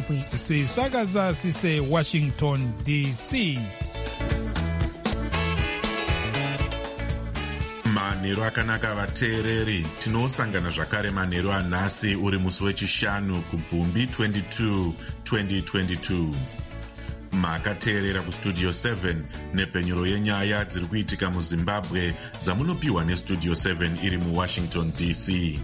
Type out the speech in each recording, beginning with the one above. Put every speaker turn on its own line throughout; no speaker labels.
Zimbabwe.
Sisakaza sise Washington DC.
Manheru akanaka vateereri, tinosangana zvakare manheru anhasi uri musi wechishanu kubvumbi 22 2022. Makateerera kustudio 7 nepfenyuro yenyaya dziri kuitika muZimbabwe dzamunopiwa nestudio 7 iri muWashington DC.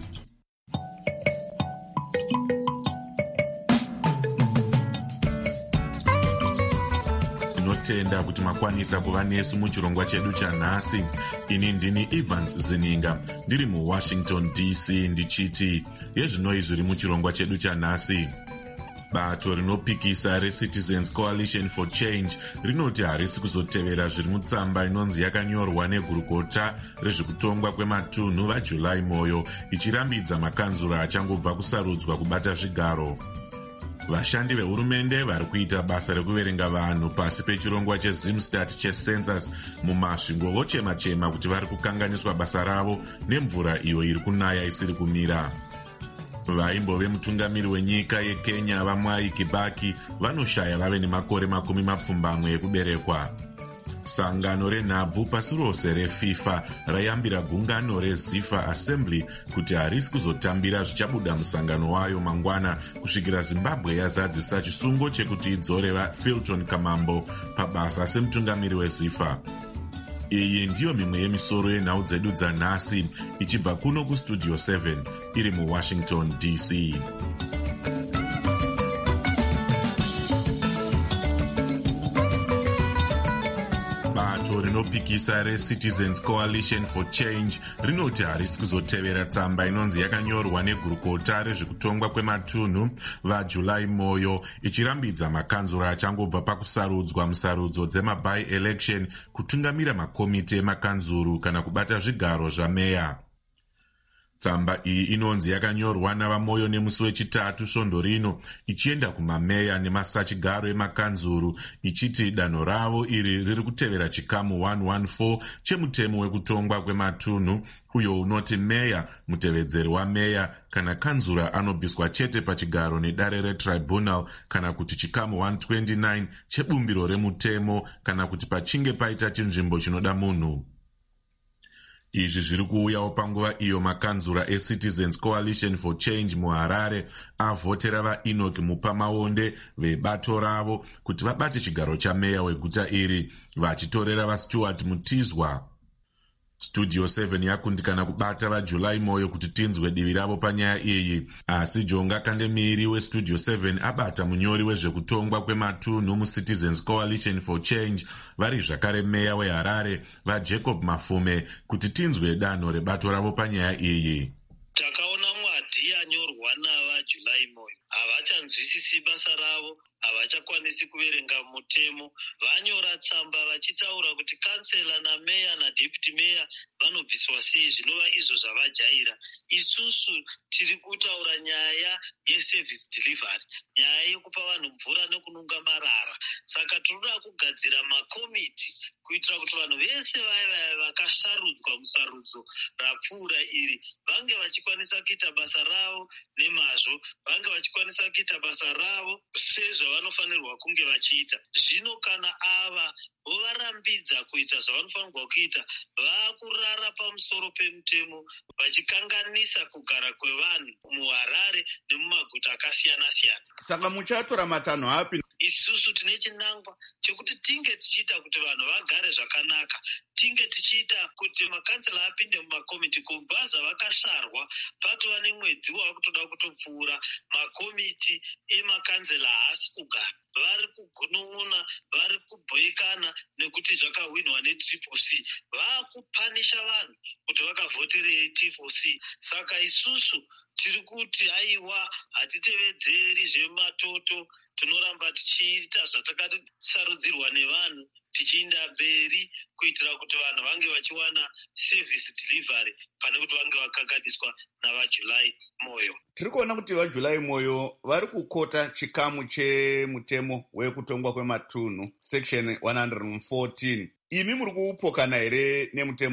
Tinotenda kuti makwanisa kuva nesu muchirongwa chedu chanhasi. Ini ndini Evans Zininga ndiri muWashington DC ndichiti yezvinoi zviri muchirongwa chedu chanhasi. Bato rinopikisa reCitizens Coalition for Change rinoti harisi kuzotevera zviri mutsamba inonzi yakanyorwa negurukota rezvekutongwa kwematunhu vaJuly Moyo ichirambidza makanzura achangobva kusarudzwa kubata zvigaro. Vashandi vehurumende vari kuita basa rekuverenga vanhu pasi pechirongwa chezimstat checensus mumasvingo vochema-chema kuti vari kukanganiswa basa ravo nemvura iyo iri kunaya isiri kumira. Vaimbove mutungamiri wenyika yeKenya vaMwai Kibaki vanoshaya vave nemakore 20 ekuberekwa. Sangano renhabvu pasi rose reFIFA rayambira gungano reZIFA Assembly kuti harisi kuzotambira zvichabuda musangano wayo mangwana kusvikira Zimbabwe yazadzisa chisungo chekuti idzoreva Filton Kamambo pabasa semutungamiri weZIFA. Iyi ndiyo mimwe yemisoro yenhau dzedu dzanhasi ichibva kuno kustudio 7 iri muWashington DC. Bato rinopikisa reCitizens Coalition for Change rinoti harisi kuzotevera tsamba inonzi yakanyorwa negurukota rezvekutongwa kwematunhu vaJuly Moyo ichirambidza makanzura achangobva pakusarudzwa musarudzo dzema-by-election kutungamira makomiti emakanzuru kana kubata zvigaro zvameya. Tsamba iyi inonzi yakanyorwa navaMoyo nemusi wechitatu svondo rino ichienda kumameya nemasachigaro emakanzuru ichiti danho ravo iri riri kutevera chikamu 114 chemutemo wekutongwa kwematunhu uyo unoti meya, mutevedzeri wameya kana kanzura anobviswa chete pachigaro nedare retribunal kana kuti chikamu 129 chebumbiro remutemo kana kuti pachinge paita chinzvimbo chinoda munhu. Izvi zviri kuuyawo panguva iyo makanzura eCitizens Coalition for Change muHarare avhotera vaEnoch Mupamaonde vebato ravo kuti vabate chigaro chameya weguta iri vachitorera vaStuart Mutizwa. Studio 7 yakundikana kubata vaJuly Moyo kuti tinzwe divi ravo panyaya iyi, asi Jonga Kandemiri weStudio 7 abata munyori wezvekutongwa kwematunhu muCitizens Coalition for Change vari zvakare meya weHarare vaJacob Mafume kuti tinzwe danho rebato ravo panyaya iyi.
Takaona mwadi anyorwa navaJuly Moyo havachanzwisisi basa ravo, havachakwanisi kuverenga mutemo. Vanyora tsamba vachitaura kuti kansela nameya nadeputy meya vanobviswa sei, zvinova izvo zvavajaira. Isusu tiri kutaura nyaya yeservice delivery, nyaya yekupa vanhu mvura nekununga marara. Saka tinoda kugadzira makomiti kuitira kuti vanhu vese vaya vakasarudzwa musarudzo rapfuura iri vange vachikwanisa kuita basa ravo nemazvo, vange vachikwanisa kuita basa ravo sezvavanofanirwa kunge vachiita. Zvino kana ava vovarambidza kuita zvavanofanirwa kuita, vakurara pamusoro pemutemo vachikanganisa kugara kwevanhu muHarare nemumaguta akasiyana-siyana.
Saka muchatora matanho api?
Isusu tine chinangwa chekuti tinge tichiita kuti vanhu vagare zvakanaka, tinge tichiita kuti makansela apinde mumakomiti kubva zvavakasarwa patova nemwedzi wakutoda kutopfuura. Makomiti emakansela haasi kugara, vari kugunun'una, vari kubhoikana nekuti zvakahwinwa neTriple-C. Vakupanisha vanhu kuti vakavhoterei Triple-C. Saka isusu tiri kuti aiwa, hatitevedzeri zvematoto, tinoramba tichiita zvatakasarudzirwa nevanhu, tichienda mberi kuitira kuti vanhu vange vachiwana service delivery pane kuti vange vakagadiswa navaJuly Moyo.
Tiri kuona kuti vaJuly Moyo vari kukota chikamu chemutemo wekutongwa kwematunhu section 114. Imi muri kuupokana here nemutemo uyu?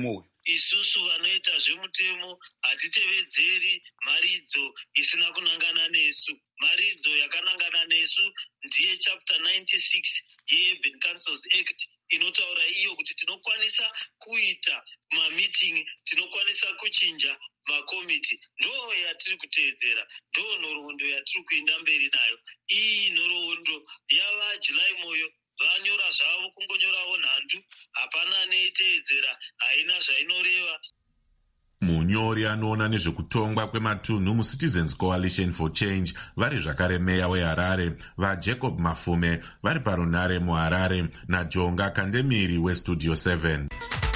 isusu vanoita zvemutemo hatitevedzeri maridzo isina kunangana nesu. Maridzo yakanangana nesu ndiye chapter 96 yeUrban Councils Act inotaura iyo kuti tinokwanisa kuita mameeting, tinokwanisa kuchinja makomiti. Ndo yatiri kuteedzera, ndo nhoroondo yatiri kuenda mberi nayo. Iyi nhoroondo yava July Moyo vanyora zvavo kungonyorawo nhandu, hapana neiteedzera, haina zvainoreva.
Munyori anoona nezvekutongwa kwematunhu muCitizens Coalition for Change vari zvakare meya weHarare, vaJacob Mafume vari parunare muHarare naJonga Kandemiri weStudio 7.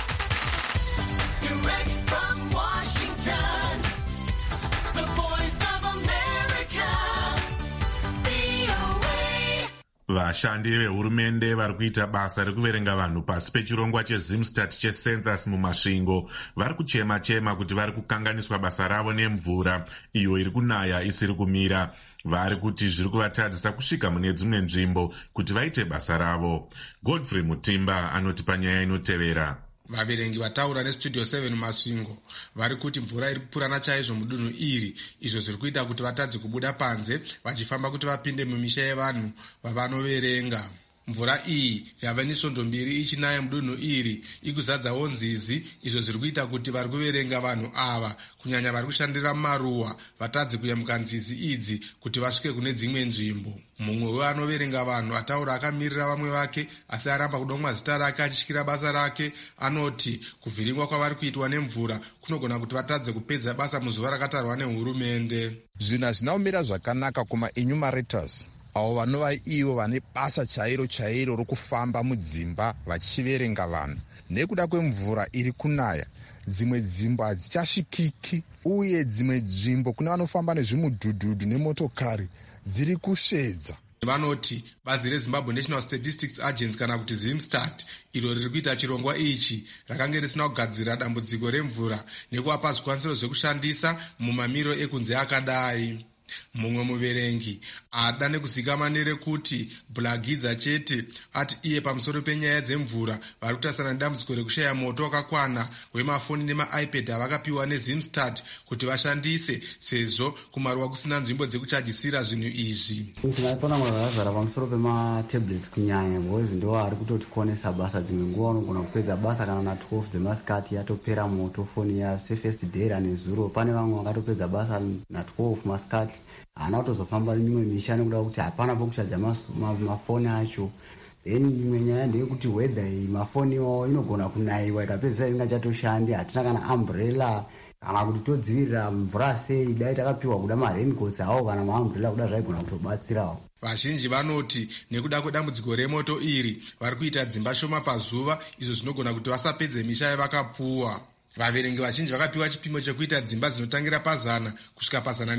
Vashandi vehurumende vari kuita basa rekuverenga vanhu pasi pechirongwa chezimstat checensus mumasvingo vari kuchema-chema kuti vari kukanganiswa basa ravo nemvura iyo iri kunaya isiri kumira. Vari kuti zviri kuvatadzisa kusvika mune dzimwe nzvimbo kuti vaite basa ravo. Godfrey Mutimba anoti panyaya inotevera.
Vaverengi vataura neStudio 7 masvingo vari kuti mvura iri kupurana chaizvo mudunhu iri, izvo zviri kuita kuti vatadze kubuda panze vachifamba kuti vapinde mumisha yevanhu vavanoverenga. Mvura iyi yava nesvondo mbiri ichinaya mudunhu iri ikuzadzawo nzizi, izvo zviri kuita kuti vari kuverenga vanhu ava kunyanya vari kushandira maruwa vatadze kuyambuka nzizi idzi kuti vasvike kune dzimwe nzvimbo. Mumwe weanoverenga vanhu ataura akamirira vamwe vake asi aramba kudomwa zita rake achisvikira basa rake anoti kuvhiringwa kwavari kuitwa nemvura kunogona kuti vatadze kupedza basa muzuva rakatarwa nehurumende.
Zvinhu hazvina kumira zvakanaka kuma-enumerators avo vanova ivo vane basa chairo rokufamba mudzimba vachiverenga vanhu. Nekuda kwemvura iri kunaya, dzimwe dzimba hadzichasvikiki uye dzimwe nzvimbo kune vanofamba nezvimudhudhudhu nemotokari dziri kusvedza.
Vanoti bazi reZimbabwe National Statistics Agency kana kuti Zimstat iro riri kuita chirongwa ichi rakanga risina kugadzira dambudziko remvura nekuvapa zvikwanisiro zvekushandisa mumamiriro ekunze akadai. Mumwe muverengi ada nekuzikama nerekuti Blagidza chete ati iye pamusoro penyaya dzemvura vari kutasana nedambudziko rekushaya moto wakakwana wemafoni nemaiPad avakapiwa neZimstat kuti vashandise sezvo kumaruwa kusina nzvimbo dzekuchajisira zvinhu izvi.
Tinofana kurazara pamusoro pematablets kunyanya because ndo ari kutotikonesa basa. Dzimwe nguva unogona kupedza basa kana na 12 dzemasikati yatopera moto foni ya first day ranezuro. Pane vamwe vakatopedza basa na 12 masikati haana kutozofamba mimwe misha nekuda kuti hapana pokuchaja mafoni acho. Then imwe nyaya ndeyekuti weather iyi mafoni iwawo inogona kunayiwa ikapedzisa ingachatoshandi. Hatina kana umbrella kana kuti todzivirira mvura sei, dai takapiwa kuda maraincoats awo kana maumbrella kuda zvaigona kutobatsirawo.
Vazhinji vanoti nekuda kwedambudziko remoto iri vari kuita dzimba shoma pazuva, izvo zvinogona kuti vasapedze misha yavakapuwa. Vaverengi vazhinji vakapiwa chipimo chekuita dzimba dzinotangira pa100 kusvika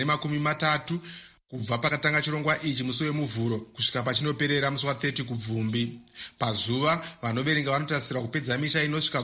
pa130 kubva pakatanga chirongwa ichi musi wemuvhuro kusvika pachinoperera musi wa30 kubvumbi. Pazuva vanoverenga vanotarisira kupedza misha inosvika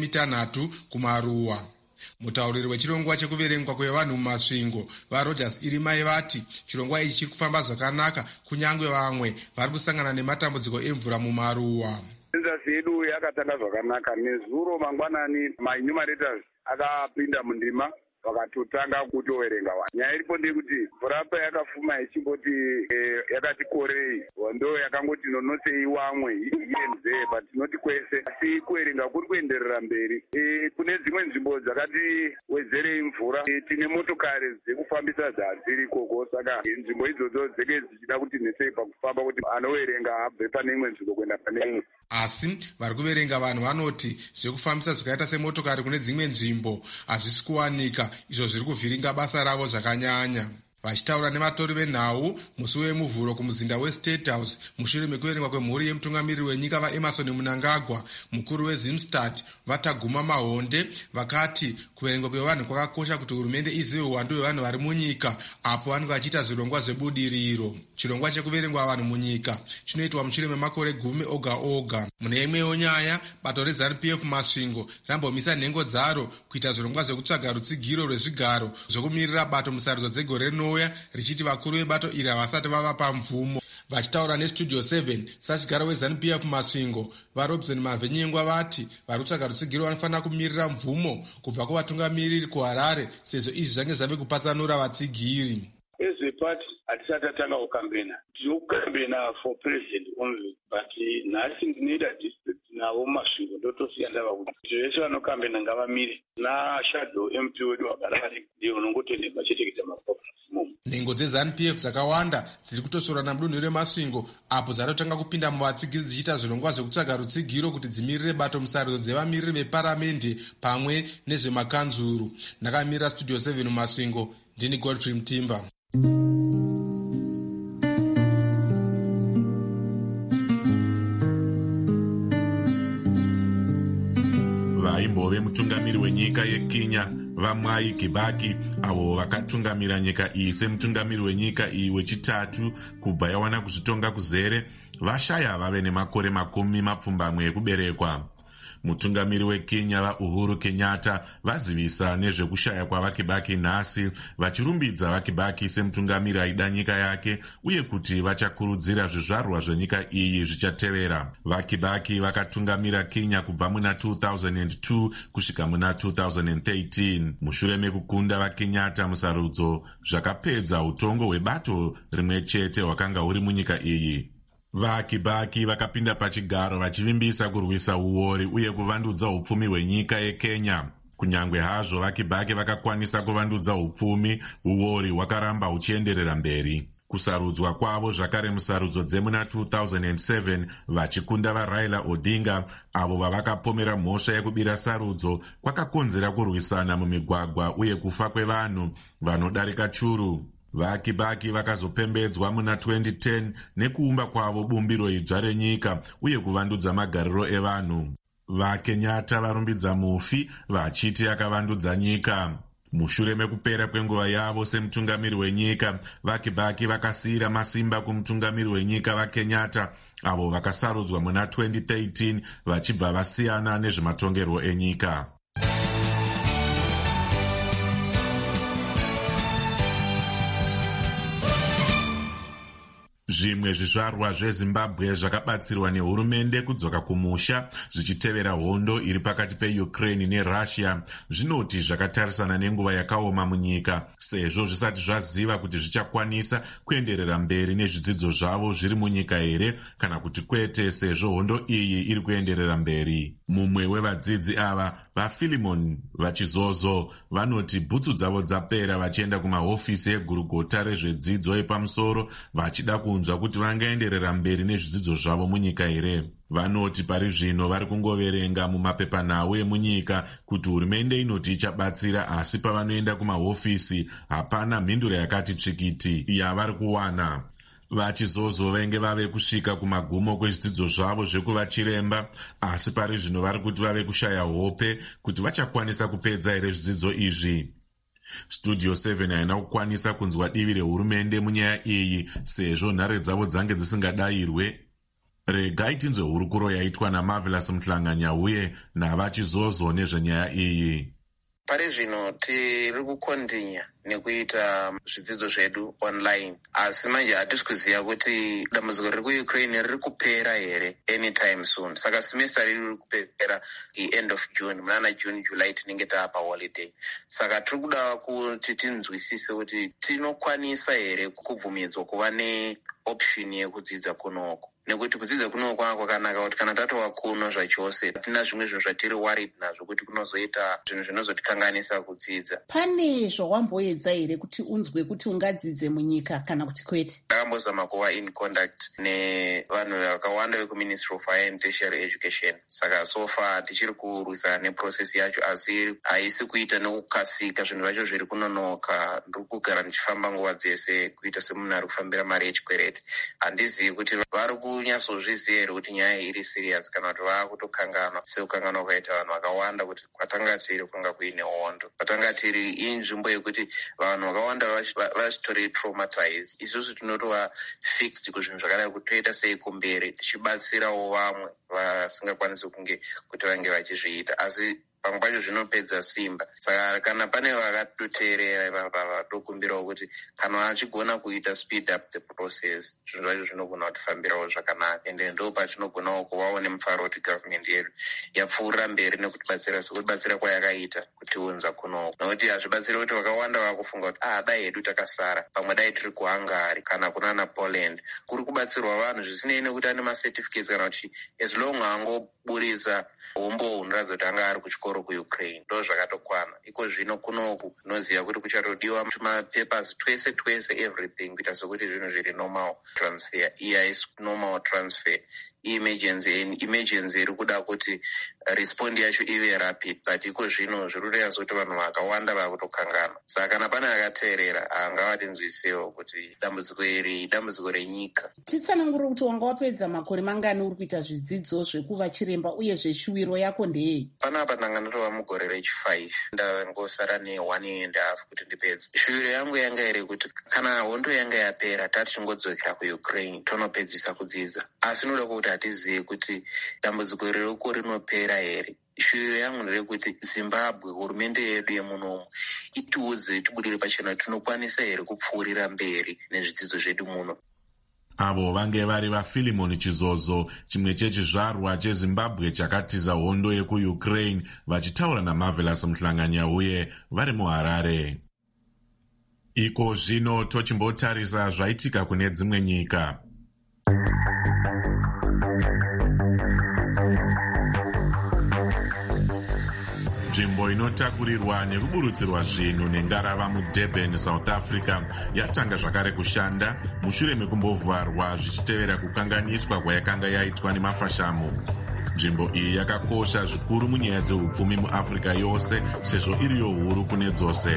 16 kumaruwa. Mutauriri wechirongwa chekuverengwa kwevanhu mumasvingo vaRogers Irimai vati chirongwa ichi chiri kufamba zvakanaka kunyange vamwe vari kusangana nematambudziko emvura mumaruwa.
Census yedu yakatanga zvakanaka. Nezuro mangwanani ma-enumerators akapinda mundima vakatotanga kutoverenga vanhu. Nyaya iripo ndeyekuti mvura payakafuma ichimboti yakati korei ndo yakangoti nonosei wamwe ienze but tinoti kwese asi kuverenga kuri kuenderera mberi. Kune dzimwe nzvimbo dzakati wedzerei mvura tine motokari dzekufambisa dzadziri ikoko, saka nzvimbo idzodzo dzenge dzichida kuti nesei pakufamba kuti anoverenga abve pane imwe nzvimbo kuenda pane imwe.
Asi vari kuverenga vanhu vanoti zvekufambisa zvakaita semotokari kune dzimwe nzvimbo hazvisi kuwanika, izvo zviri kuvhiringa basa ravo zvakanyanya. Vachitaura nematori venhau musi wemuvhuro kumuzinda weState House mushure mekuverengwa kwemhuri yemutungamiriri wenyika vaEmerson Mnangagwa, mukuru weZimstat Vataguma Mahonde vakati kuverengwa kwevanhu kwakakosha kuti hurumende izive uwandu hwevanhu vari munyika apo vanenge vachiita zvirongwa zvebudiriro. Chirongwa chekuverengwa vanhu munyika chinoitwa mushure memakore 10 oga oga. Mune imwewo nyaya, bato reZANU-PF masvingo rambomisa nhengo dzaro kuita zvirongwa zvekutsvaga rutsigiro rwezvigaro zvokumirira bato musarudzo dzegore rinouya, richiti vakuru vebato iri havasati vava pamvumo. Vachitaura nestudio 7 sachigaro weZANU-PF Masvingo, vaRobson Mavhenyengwa vati vari kutsvaga rutsigiro vanofanira kumirira mvumo kubva kuvatungamiriri kuHarare sezvo izvi zvange zvave kupatsanura vatsigiri.
Party hatisati tatanga kukambena. Tiri kukambena for president only, but nhasi ndinoita district navo Masvingo ndotosiya ndava kuti zvese vanokambena ngavamire naShadow MP wedu waHarare ndiye unongotendeka cheteketa maprograms.
Nhengo dzeZANU-PF dzakawanda dziri kutosora namudunhu reMasvingo apo dzatotanga kupinda muvatsigiri dzichiita zvirongwa zvekutsvaga rutsigiro kuti dzimirire bato musarudzo dzevamiriri veparamende pamwe nezvemakanzuru. Ndakamirira studio 7 muMasvingo, ndini Godfrey Mutimba.
Vaimbove mutungamiri wenyika yeKenya vaMwai Kibaki avo vakatungamira nyika iyi semutungamiri wenyika iyi wechitatu kubva yawana kuzvitonga kuzere vashaya vave nemakore 10 ekuberekwa. Mutungamiri weKenya vaUhuru Kenyatta vazivisa nezvekushaya kwavaKibaki nhasi, vachirumbidza vaKibaki semutungamiri aida nyika yake uye kuti vachakurudzira zvizvarwa zvenyika iyi zvichatevera. VaKibaki vakatungamira Kenya kubva muna 2002 kusvika muna 2013 mushure mekukunda vaKenyatta musarudzo zvakapedza utongo hwebato rimwe chete hwakanga huri munyika iyi. VaKibaki vakapinda pachigaro vachivimbisa kurwisa uori uye kuvandudza upfumi hwenyika yeKenya. Kunyangwe hazvo vaKibaki vakakwanisa kuvandudza upfumi, uori hwakaramba huchienderera mberi. Kusarudzwa kwavo zvakare musarudzo dzemuna 2007 vachikunda vaRaila Odinga avo vavakapomera mhosva yekubira sarudzo kwakakonzera kurwisana mumigwagwa uye kufa kwevanhu vanodarika churu. VaKibaki vakazopembedzwa muna 2010 nekuumba kwavo bumbiro idzva renyika uye kuvandudza magariro evanhu. VaKenyatta varumbidza mufi vachiti akavandudza nyika. Mushure mekupera kwenguva yavo semutungamiri wenyika, vaKibaki vakasiyira masimba kumutungamiri wenyika vaKenyatta avo vakasarudzwa muna 2013 vachibva vasiyana nezvematongerwo enyika. Zvimwe zvizvarwa zveZimbabwe zvakabatsirwa nehurumende kudzoka kumusha zvichitevera hondo iri pakati peUkraine neRussia zvinoti zvakatarisana nenguva yakaoma munyika sezvo zvisati zvaziva kuti zvichakwanisa kuenderera mberi nezvidzidzo zvavo zviri munyika here kana kuti kwete sezvo hondo iyi iri kuenderera mberi. Mumwe wevadzidzi ava vaFilimon Vachizozo vanoti bhutsu dzavo dzapera vachienda kumahofisi egurugota rezvedzidzo yepamusoro vachida kunzwa kuti vangaenderera mberi nezvidzidzo zvavo munyika here. Vanoti pari zvino vari kungoverenga mumapepanhau emunyika kuti hurumende inoti ichabatsira, asi pavanoenda kumahofisi hapana mhinduro yakati tsvikiti yavari kuwana. Vachizozo venge vave kusvika kumagumo kwezvidzidzo zvavo zvekuva chiremba, asi pari zvino vari kuti vave kushaya hope kuti vachakwanisa kupedza here zvidzidzo izvi. Studio 7 haina kukwanisa kunzwa divi rehurumende munyaya iyi sezvo nhare dzavo dzange dzisingadayirwe. Regai tinzwe hurukuro yaitwa naMarvelous Muhlanganya uye navachizozo nezvenyaya iyi.
Pari zvino tiri kukontinya nekuita zvidzidzo zvedu online, asi manje hatisi kuziva kuti dambudziko riri kuUkraine riri kupera here anytime soon. Saka semester riri kupera end of June, munana June July tinenge taapa holiday. Saka tiri kuda kuti tinzwisise kuti tinokwanisa here kubvumidzwa kuva neoption yekudzidza kunoko. Nekuti kudzidza kuno kwakanaka kuti kana tatova kuno zvachose tina zvimwe zvinhu zvatiri worried nazvo kuti kunozoita zvinhu zvinozotikanganisa kudzidza.
Pane zvawamboedza here kuti unzwe kuti ungadzidze munyika kana kuti kwete?
Ndakambozama kuva in contact nevanhu vakawanda vekuMinistry of Higher and Tertiary Education. Saka so far tichiri kurwisana neprocess yacho, asi haisi kuita nekukasika, zvinhu zvacho zviri kunonoka. Ndiri kugara ndichifamba nguva dzese kuita semunhu ari kufambira mari yechikwereti. Handizivi kuti vari kunyatsozviziva here kuti nyaya iri serious kana kuti vaakutokanganwa sekukanganwa kwaita vanhu vakawanda kuti kwatanga tiri kwanga kuine hondo. Kwatanga tiri inzvimbo yekuti vanhu vakawanda vachitori traumatized. Isusu tinotova fixed kuzvinhu zvakadai kuti toita sei kumberi tichibatsirawo vamwe vasingakwanisi kunge kuti vange vachizviita. Asi pamwe pacho zvinopedza simba. Saka kana pane vakatoteerera vatokumbirawo kuti kana vachigona kuita speed up the process, zvinhu zvacho zvinogona kutifambirawo zvakanaka, ende ndo patinogonawo kuvawo nemufaro kuti government yedu yapfuurira mberi nekutibatsira sekutibatsira kwayakaita kutiunza kunoku, nokuti hazvibatsiri kuti vakawanda vakufunga kuti dai hedu takasara, pamwe dai tiri kuHungary kana kunana Poland, kuri kubatsirwa vanhu zvisinei nekuti ane macertificates kana kuti as long angoburisa umbo unoratidza kuti anga ari kuchikoro kuUkraine, ndo zvakatokwana. Iko zvino kunoku unoziva kuti kuchatodiwa mapapers twese everything kuita sekuti zvinhu zviri normal transfer. Is normal transfer emergency iri kuda kuti respond yacho ive rapid, but iko zvino zviri kureva kuti vanhu vakawanda vakutokangana. Saka kana pane akateerera angavatinzwisewo kuti dambudziko iri dambudziko renyika.
Titsanangure kuti wanga wapedza makore mangani uri kuita zvidzidzo zvekuva chiremba uye zveshuwiro yako ndeyei?
Panapa ndanga ndatova mugore rechi5, ndangosara ne1.5 kuti ndipedze. Shuwiro yangu yanga iri kuti kana hondo yanga yapera tatichingodzokera kuUkraine tonopedzisa kudzidza, asi noda kuti hatizive kuti dambudziko ririko rinopera here. Shuwiro yangu nderekuti Zimbabwe, hurumende yedu yemunomu, itiudze tibudire pachena tinokwanisa here kupfuurira mberi nezvidzidzo zvedu muno.
Avo vange vari vaFilimon Chizozo, chimwe chechizvarwa cheZimbabwe chakatiza hondo yekuUkraine, vachitaura naMarvelous Muhlanganyauye vari muHarare. Iko zvino tochimbotarisa zvaitika kune dzimwe nyika. Nzvimbo inotakurirwa nekuburutsirwa zvinhu nengarava muDurban, South Africa yatanga zvakare kushanda mushure mekumbovharwa zvichitevera kukanganiswa kwayakanga yaitwa nemafashamu. Nzvimbo iyi yakakosha zvikuru munyaya dzeupfumi muAfrica yose sezvo iriyo huru kune dzose.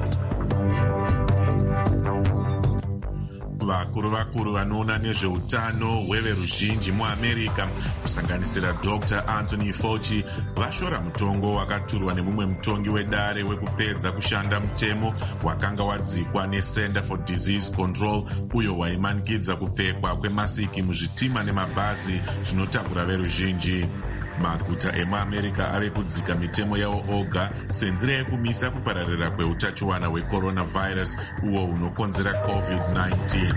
Vakuru vanoona nezveutano hweveruzhinji muAmerica kusanganisira Dr. Anthony Fauci vashora mutongo wakaturwa nemumwe mutongi wedare wekupedza kushanda mutemo wakanga wadzikwa neCenter for Disease Control uyo waimanikidza kupfekwa kwemasiki muzvitima nemabhazi zvinotakura veruzhinji. Maguta emuAmerica ave kudzika mitemo yavo oga senzira yekumisa kupararira kweutachiwana hwecoronavirus uwo unokonzera COVID-19.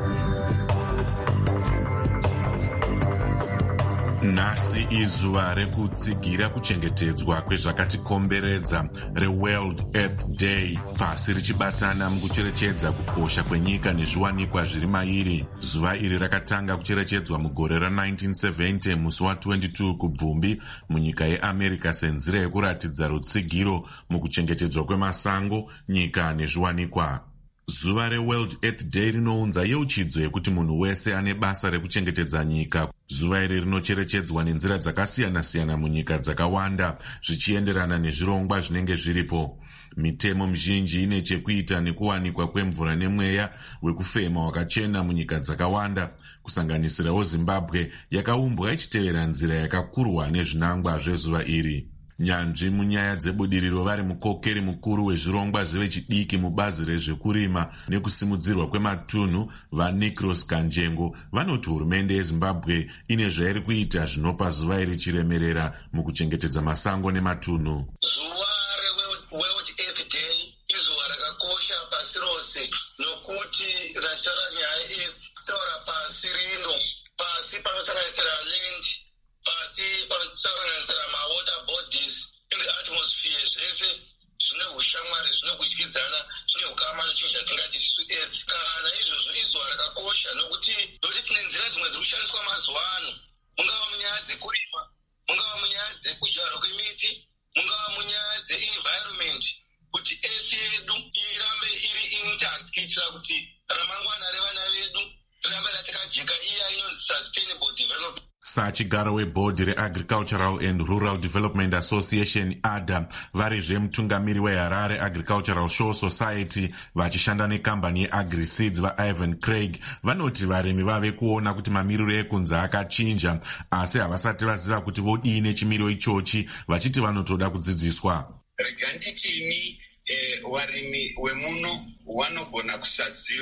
Nhasi izuva rekutsigira kuchengetedzwa kwezvakatikomberedza reWorld Earth Day, pasi richibatana mukucherechedza kukosha kwenyika nezviwanikwa zviri mairi. Zuva iri rakatanga kucherechedzwa mugore ra1970 musi wa22 kubvumbi munyika yeAmerica senzira yekuratidza rutsigiro mukuchengetedzwa kwemasango, nyika nezviwanikwa. Zuva reWorld Earth Day rinounza yeuchidzo yekuti munhu wese ane basa rekuchengetedza nyika. Zuva iri rinocherechedzwa nenzira dzakasiyana-siyana munyika dzakawanda zvichienderana nezvirongwa zvinenge zviripo. Mitemo mizhinji ine chekuita nekuwanikwa kwemvura nemweya wekufema wakachena munyika dzakawanda, kusanganisirawo Zimbabwe yakaumbwa ichitevera nzira yakakurwa nezvinangwa zvezuva iri. Nyanzvi munyaya dzebudiriro vari mukokeri mukuru wezvirongwa zvevechidiki mubazi rezvekurima nekusimudzirwa kwematunhu vaNicros Kanjengo vanoti hurumende yeZimbabwe ine zvairi kuita zvinopa zuva iri chiremerera mukuchengetedza masango nematunhu.
Zuva reWorld Earth Day izuva rakakosha pasi rose nokuti rashara nyaya dzitaura pasi rino, pasi panosanganisira land, pasi panosanganisira mawater bodies in the atmosphere, zvese zvine ushamwari, zvine kudyidzana, zvine ukama nechinhu chatingati isu earth. Kana izvozvo izuva rakakosha nokuti tine nzira dzimwe dziri kushandiswa mazuva ano, mungava munyaya dzekurima, mungava munyaya dzekudyarwa kwemiti, mungava munyaya dze-environment, kuti earth yedu irambe iri intact kuitira kuti ramangwana revana vedu rirambe ratakajeka, iya inonzi sustainable development.
Sachigaro webhodhi reAgricultural and Rural Development Association ADA varizve mutungamiri weHarare Agricultural Show Society vachishanda nekambani yeAgriSeeds vaIvan Craig vanoti varimi vave kuona kuti mamiriro ekunze akachinja, asi havasati vaziva kuti vodii nechimiro ichochi, vachiti vanotoda kudzidziswa.
Reganditini varimi wemuno vanogona kusaziva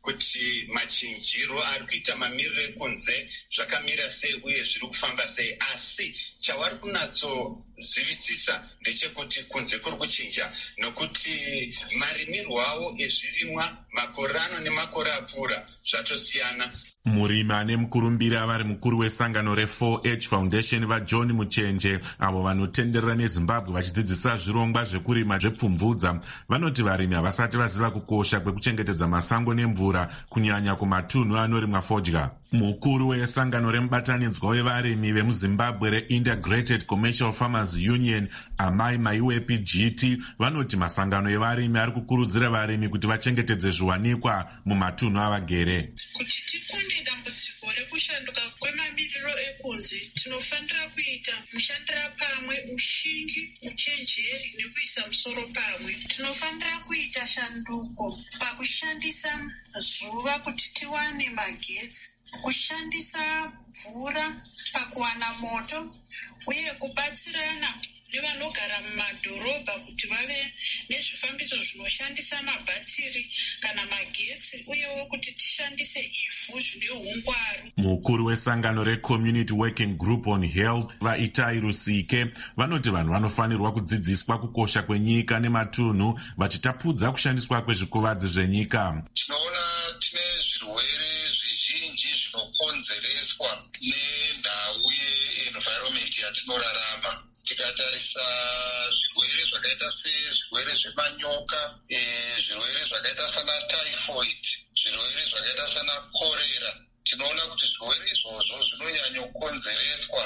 kuti machinjiro ari kuita mamiriro ekunze zvakamira sei uye zviri kufamba sei, asi chavari kunatsozivisisa ndechekuti kunze kuri kuchinja, nokuti marimirwo avo ezvirimwa makore ano nemakore apfuura zvatosiyana.
Murimi ane mukurumbira vari mukuru wesangano re4H Foundation vaJohn Muchenje, avo vanotenderera neZimbabwe vachidzidzisa zvirongwa zvekurima zvepfumvudza, vanoti varimi havasati vaziva kukosha kwekuchengetedza masango nemvura, kunyanya kumatunhu anorimwa fodya. Mukuru wesangano remubatanidzwa wevarimi vemuZimbabwe reIntegrated Commercial Farmers Union, Amai Maiwepi GT, vanoti masangano evarimi ari kukurudzira varimi kuti vachengetedze zviwanikwa mumatunhu avagere.
Kuti tikunde dambudziko rekushanduka kwemamiriro ekunze, tinofanira kuita mushandira pamwe, ushingi, uchenjeri nekuisa musoro pamwe. Tinofanira kuita shanduko pakushandisa zuva kuti tiwane magetsi, kushandisa mvura pakuwana moto, uye kubatsirana nevanogara mumadhorobha kuti vave nezvifambiso zvinoshandisa mabhatiri kana magetsi, uyewo kuti tishandise ivhu zvine ungwaru.
Mukuru wesangano reCommunity Working Group on Health vaItai Rusike vanoti vanhu vanofanirwa kudzidziswa kukosha kwenyika nematunhu vachitapudza kushandiswa kwezvikuvadzi zvenyika.
Tinoona tine zvirwere zvizhinji zvinokonzereswa nendau ye-environment yatinorarama. Tikatarisa zvirwere zvakaita sezvirwere zvemanyoka, zvirwere zvakaita sana typhoid, zvirwere zvakaita sana korera, tinoona kuti zvirwere izvozvo zvinonyanya kukonzereswa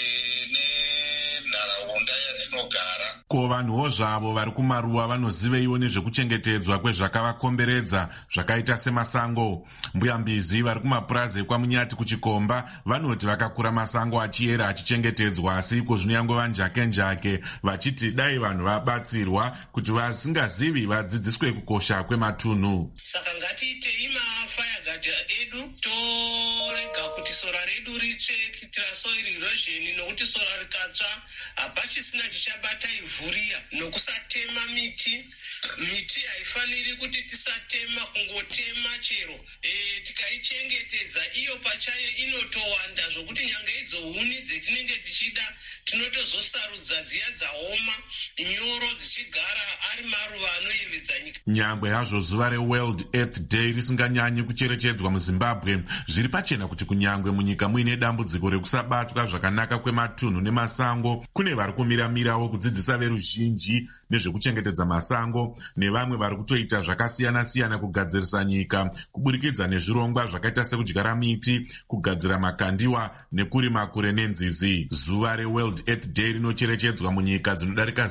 nenharaunda yatinogara.
Ko vanhuwo zvavo vari kumaruwa vanoziveiwo nezvekuchengetedzwa kwezvakavakomberedza zvakaita semasango. Mbuyambizi vari kumapurazi ekwaMunyati kuchikomba vanoti vakakura masango achiyera achichengetedzwa, asi iko zvinoyangova njake vachiti dai vanhu vabatsirwa kuti vasingazivi vadzidziswe kukosha kwematunhu.
Saka ngatiitei mafayagadi edu, torega kuti sora redu ritsve, kuitira soil erosion, nokuti sora rikatsva hapachisina chichabata ivhu riya. Nokusatema miti haifaniri kuti tisatema, kungotema chero. Tikaichengetedza iyo pachayo inotowanda zvokuti nyange idzo huni dzetinenge tichida tinotozosarudza dziya dzaoma, nyoro dzichigara ari maruva anoyevedza nyika.
Nyangwe hazvo zuva reWorld Earth Day risinganyanyi kucherechedzwa muZimbabwe, zviri pachena kuti kunyangwe munyika muine dambudziko rekusabatwa zvakanaka kwematunhu nemasango, kune vari kumiramirawo kudzidzisa veruzhinji nezvekuchengetedza masango, nevamwe vari kutoita zvakasiyana-siyana kugadzirisa nyika kuburikidza nezvirongwa zvakaita sekudyara miti, kugadzira makandiwa nekurima kure nenzizi. Zuva reWorld Earth Day rinocherechedzwa munyika dzinodarika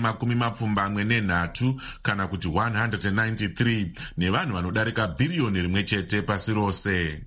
123 kana kuti 193 nevanhu vanodarika bhiriyoni rimwe chete pasi rose.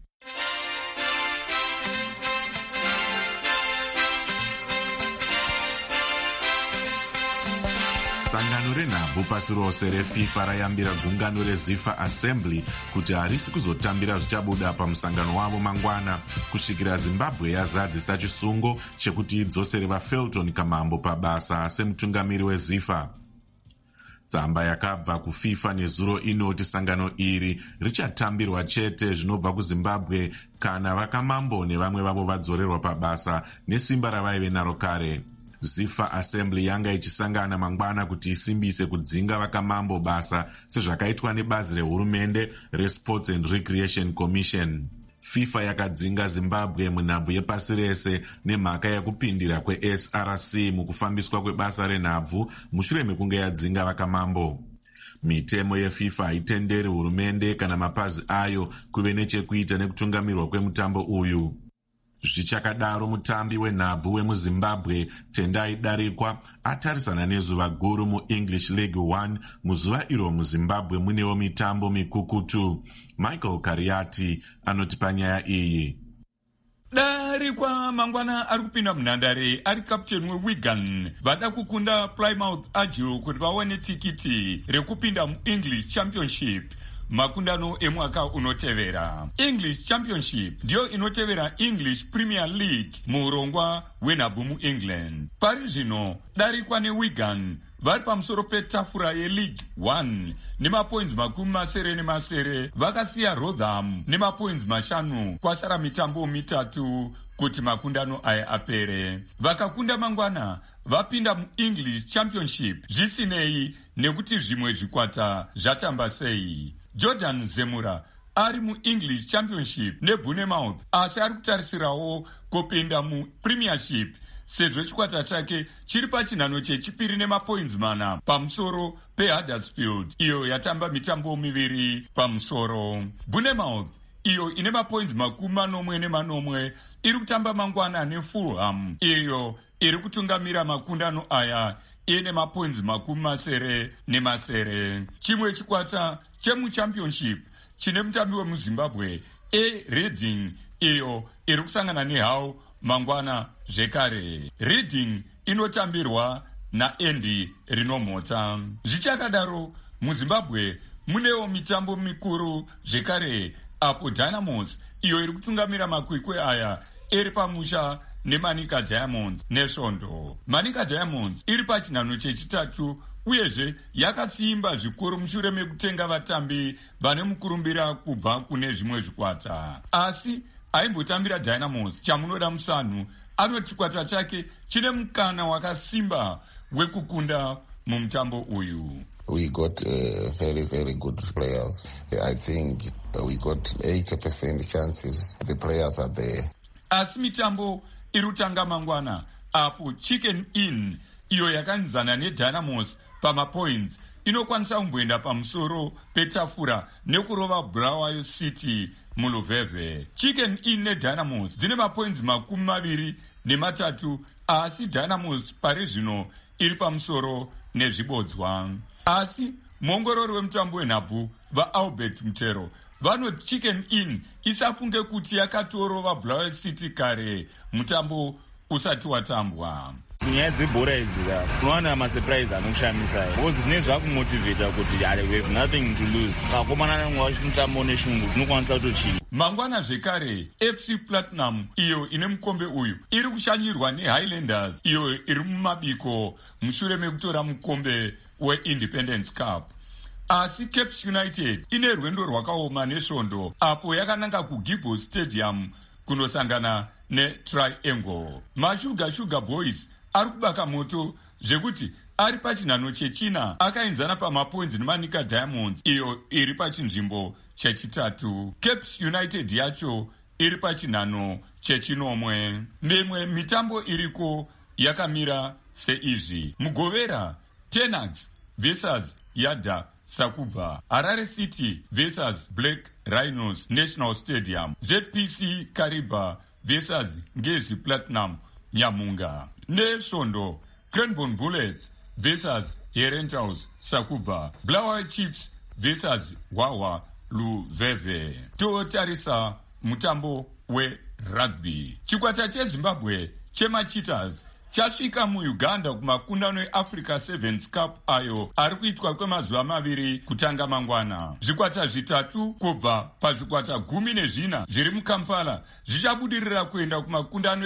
Sangano renhabvu pasi rose reFIFA rayambira gungano reZIFA Assembly kuti harisi kuzotambira zvichabuda pamusangano wavo mangwana kusvikira Zimbabwe yazadzisa chisungo chekuti idzosere vaFelton Kamambo pabasa semutungamiri weZIFA. Tsamba yakabva kuFIFA nezuro inoti sangano iri richatambirwa chete zvinobva kuZimbabwe kana vakamambo nevamwe vavo vadzorerwa pabasa nesimba ravaive naro kare. ZIFA Assembly yanga ichisangana mangwana kuti isimbise kudzinga vakamambo basa sezvakaitwa nebazi rehurumende reSports and Recreation Commission. FIFA yakadzinga Zimbabwe munhabvu yepasi rese nemhaka yekupindira kweSRC mukufambiswa kwebasa renhabvu mushure mekunge yadzinga vakamambo. Mitemo yeFIFA haitenderi hurumende kana mapazi ayo kuve nechekuita nekutungamirwa kwemutambo uyu. Zvichakadaro mutambi wenhabvu wemuZimbabwe Tendai Darikwa atarisana nezuva guru muEnglish League 1 muzuva iro muZimbabwe munewo mitambo mikukutu. Michael Kariati anoti panyaya iyi.
Darikwa mangwana ari kupinda munhandare ari kapteni weWigan vada kukunda Plymouth Argyle kuti vaone tikiti rekupinda muEnglish Championship makundano emwaka unotevera. English Championship ndiyo inotevera English Premier League muurongwa hwenhabvu muEngland. Pari zvino Darikwa neWigan vari pamusoro petafura yeLeague 1 nemapoints 70 vakasiya Rotherham nemapoints 5 kwasara mitambo 3 kuti makundano aya apere. Vakakunda Mangwana vapinda muEnglish Championship zvisinei nekuti zvimwe zvikwata zvatamba sei. Jordan Zemura ari muEnglish Championship neBournemouth asi ari kutarisirawo kupinda muPremiership sezvo chikwata chake chiri pachinhano chechipiri nemapoints 4 pamusoro peHuddersfield iyo yatamba mitambo 2 pamusoro. Bournemouth iyo ine mapoints 40 iri kutamba Mangwana neFulham iyo iri kutungamira makundano aya ine mapoints 70. Chimwe chikwata chemuChampionship chine mutambi wemuZimbabwe Reading iyo iri kusangana neHull Mangwana zvekare. Reading inotambirwa naAndy Rinomhota. Zvichakadaro muZimbabwe munewo mitambo mikuru zvekare apo Dynamos iyo iri kutungamira makwikwi aya iri pamusha neManica Diamonds nesvondo. Manica Diamonds iri pachinhano chechitatu uyezve yakasimba zvikuru mushure mekutenga vatambi vane mukurumbira kubva kune zvimwe zvikwata. Asi aimbotambira Dynamos chamunoda musanhu anoti chikwata chake chine mukana wakasimba wekukunda mumutambo uyu.
We got very, very good players. I think we got 80% chances. The players are there.
Asi mitambo irutanga Mangwana apo Chicken Inn iyo yakanzana neDynamos pamapoints inokwanisa kumboenda pamusoro petafura nekurova Bulawayo City muluvhevhe. Chicken Inn neDynamos dzine mapoints 23 asi Dynamos pari zvino iri pamusoro nezvibodzwa. Asi muongorori wemutambo wenhabvu vaAlbert Mutero vanoti Chicken Inn isafunge kuti yakatorova Bulawayo City kare mutambo usati watambwa.
Nyaya dzebhora idzi unowana masurprise anokushamisa because zvine zvakumotivata kuti we have nothing to lose. Sakomana mutambo neshungu tinokwanisa kutochira.
Mangwana zvekare FC Platinum iyo ine mukombe uyu iri kushanyirwa neHighlanders iyo iri mumabiko mushure mekutora mukombe weIndependence Cup. Asi Cape United ine rwendo rwakaoma nesvondo apo yakananga kuGibbon Stadium kunosangana neTriangle. Mashuga Boys ari kubaka moto zvekuti ari pachinhano chechina akaenzana pamapoints neManica Diamonds iyo iri pachinzvimbo chechitatu. Cape United yacho iri pachinhano chechinomwe. Memwe mitambo iriko yakamira seizvi: Mugovera Tenax versus Yada Sakubva, Harare City versus Black Rhinos National Stadium, ZPC Kariba versus Ngezi Platinum Nyamunga, Neshondo Cranbourne Bullets versus Herentals Sakubva, Bulawayo Chiefs versus Wawa Luveve. Totarisa mutambo werugby. Chikwata cheZimbabwe chemaCheetahs chasvika muUganda kumakundano eAfrica Sevens Cup ayo ari kuitwa kwemazuva 2 kutanga Mangwana. Zvikwata zvitatu kubva pazvikwata 14 zviri muKampala zvichabudirira kuenda kumakundano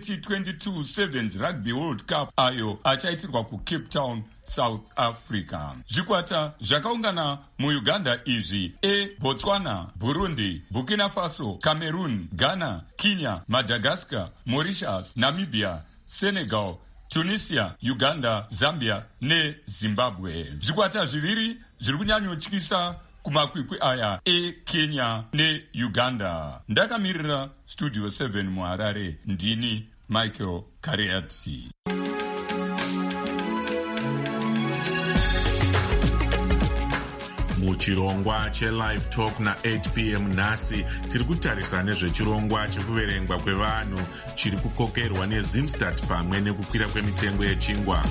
e2022 Sevens Rugby World Cup ayo achaitirwa kuCape Town, South Africa. Zvikwata zvakaungana muUganda izvi Botswana, Burundi, Burkina Faso, Cameroon, Ghana, Kenya, Madagascar, Mauritius, Namibia, Senegal, Tunisia, Uganda, Zambia neZimbabwe. Zvikwata zviviri zviri kunyanyotyisa kumakwikwi aya Kenya neUganda. Ndakamirira Studio 7 muHarare, ndini Michael Kariati.
Muchirongwa cheLive Talk na8 p.m. nhasi tiri kutarisa nezvechirongwa chekuverengwa kwevanhu chiri kukokerwa neZimstat pamwe nekukwira kwemitengo yechingwa.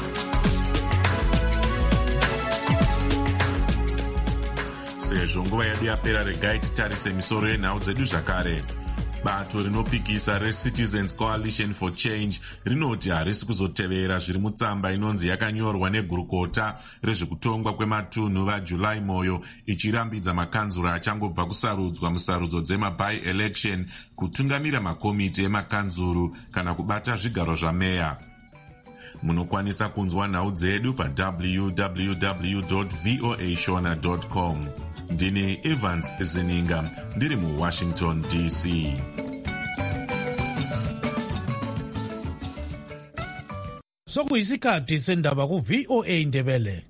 Sezvo nguva yedu yapera, regai titarise misoro yenhau dzedu zvakare. Bato rinopikisa reCitizens Coalition for Change rinoti harisi kuzotevera zviri mutsamba inonzi yakanyorwa negurukota rezvekutongwa kwematunhu vaJuly Moyo ichirambidza makanzura achangobva kusarudzwa musarudzo dzema-by-election kutungamira makomiti emakanzuru kana kubata zvigaro zvameya. Munokwanisa kunzwa nhau dzedu pa www.voashona.com. Ndini Evans Zininga, ndiri muWashington DC.
Sokuyisikhathi sendaba ku-VOA Ndebele.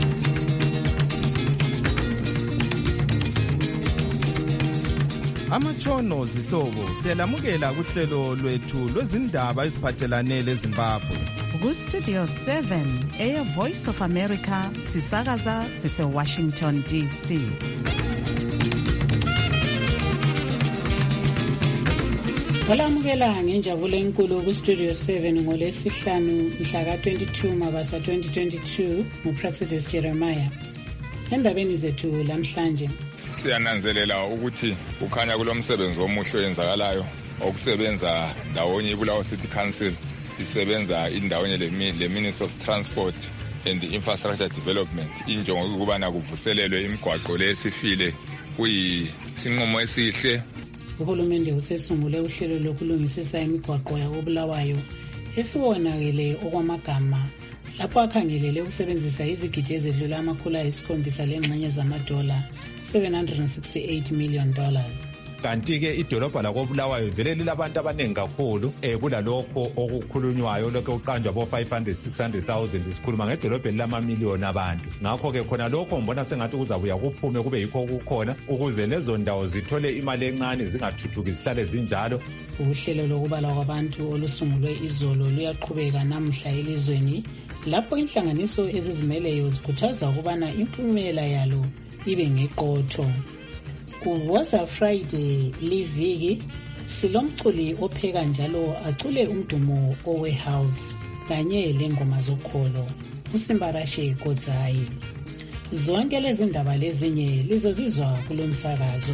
Amatshono zihlobo siyalamukela kuhlelo lwethu lwezindaba eziphathelane leZimbabwe.
Ku-Studio 7 Air Voice of America sisakaza sise-Washington DC.
Olamukela ngenjabulo enkulu ku-Studio 7 ngolwesihlanu mhla ka-22 Mabasa 2022 nguPraxidis Jeremiah. Endabeni zethu lamhlanje
siyananzelela ukuthi kukhanya kulomsebenzi omuhle oyenzakalayo okusebenza ndawonye iBulawayo City Council isebenza indawonye le Ministry of Transport and Infrastructure Development. Injongo ukubana kuvuselelwe imigwaqo lesifile kuyisinqumo esihle.
Uhulumende usesungule uhlelo lokulungisisa imigwaqo yakoBulawayo esiwonakele okwamagama lapho akhangelele ukusebenzisa izigidi ezedlula $700 lengxenye zamadola $768 million.
Kanti-ke idolobha lakoBulawayo vele lilabantu abaningi kakhulu kulalokho okukhulunywayo lokho kuqanjwa bo-500,000-600,000 sikhuluma ngedolobheni lamamiliyoni abantu. Ngakho-ke khona lokho ngibona sengathi kuzabuya kuphume kube yikho kukhona ukuze lezo ndawo zithole imali encane zingathuthuki zihlale zinjalo.
Uhlelo lokubalwa kwabantu olusungulwe izolo luyaqhubeka namhla elizweni lapho inhlanganiso ezizimeleyo zikhuthaza ukubana impumela yalo ibe ngeqotho. Kuwoza Friday liviki silomculi opheka njalo acule umdumo owehouse kanye lengoma zokholo uSimbarashe Kodzayi. Zonke lezi ndaba lezinye lizozizwa kulomsakazo.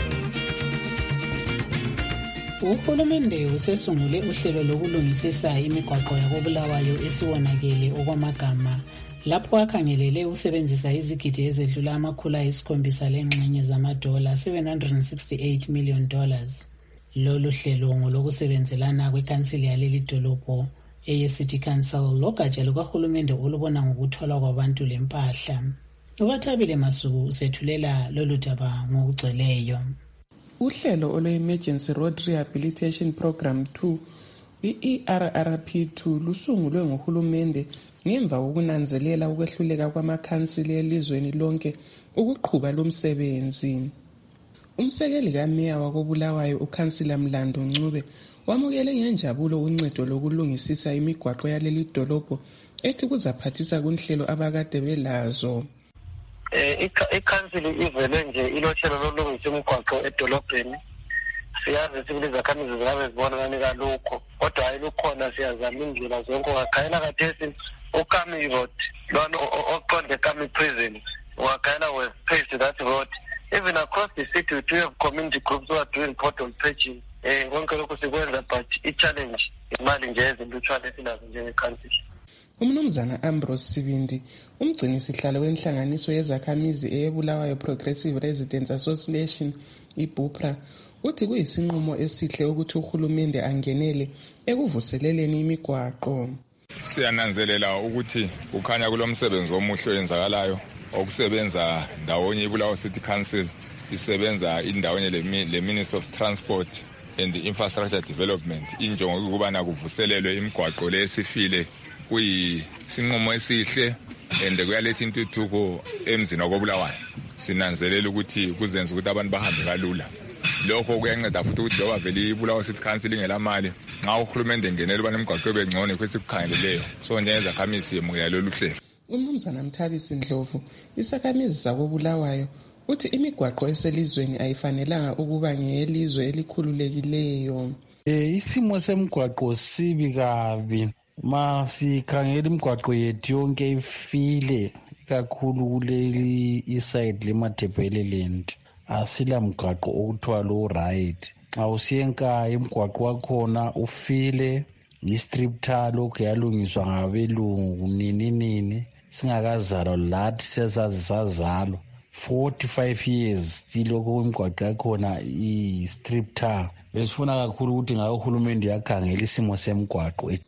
Uhulumende usesungule uhlelo lokulungisisa imigwaqo yakoBulawayo esiwonakele okwamagama lapho akhangelele usebenzisa izigidi ezedlula $700 lengxenye zamadola $768 million. Lolu hlelo ngolokusebenzelana kwekhansili yaleli dolobho eye-City Council logatsha lukahulumende olubona ngokuthwala kwabantu lempahla. UBathabile Masuku usethulela lolu daba ngokugcweleyo.
Uhlelo olwe-Emergency Road Rehabilitation Program 2 i-ERRP2 lusungulwe nguhulumende ngemva kokunanzelela ukwehluleka kwamakhansili elizweni lonke ukuqhuba lo msebenzi. Umsekeli kameya wakoBulawayo uKhansila Mlando Ncube wamukele ngenjabulo uncedo lokulungisisa imigwaqo yaleli dolobho ethi kuzaphathisa kunhlelo abakade belazo.
Ikhansili ivele nje ilohlelo lolungisa imigwaqo edolobheni. Siyazi ukuthi izakhamizi zingabe zibona kanika lokho kodwa hayi lukhona siyazama indlela zonke ungakhayela kathesi uKami Road lona oqonde Kami Prison ungakhayela west that road. Even across the city we do have community groups who are doing pothole patching. Konke lokho sikwenza but i-challenge imali nje ezintutshwane esinazo njengekhansili.
Umnumzana Ambrose Sibindi umgcini sihlalo wenhlanganiso yezakhamizi eyeBulawayo Progressive Residents Association iBupra uthi kuyisinqumo esihle ukuthi uhulumende angenele ekuvuseleleni imigwaqo.
Siyananzelela ukuthi kukhanya kulomsebenzi omuhle oyenzakalayo okusebenza ndawonye iBulawayo City Council isebenza indawonye le Ministry of Transport and Infrastructure Development. Injongo ukubana kuvuselelwe imigwaqo lesifile kuyisinqumo esihle and kuyaletha intuthuko emzini wakoBulawayo. Sinanzelela ukuthi kuzenza ukuthi abantu bahambe kalula. Lokho kuyanceda futhi ukuthi njengoba vele iBulawayo City Council ingelamali nxa uhulumende engenele ubana imigwaqo ibe ngcono kwesikukhangeleleyo so njengezakhamizi yemukela lolu hlelo.
Umnumzana Mthabisi Ndlovu isakhamizi zakoBulawayo uthi imigwaqo eselizweni ayifanelanga ukuba ngeyelizwe elikhululekileyo.
Isimo semigwaqo sibi kabi masikhangela imigwaqo yethu yonke ifile kakhulu kuleli iside leMatabeleland. Asila mgwaqo okuthiwa low right. Xa usiyenka imigwaqo wakhona ufile i-strip tar lokhu yalungiswa ngabelungu nini singakazalwa lathi sesazisazalwa 45 years still lokhu imigwaqo yakhona i-strip tar. Besifuna kakhulu ukuthi ngabe uhulumende yakhangela isimo semigwaqo.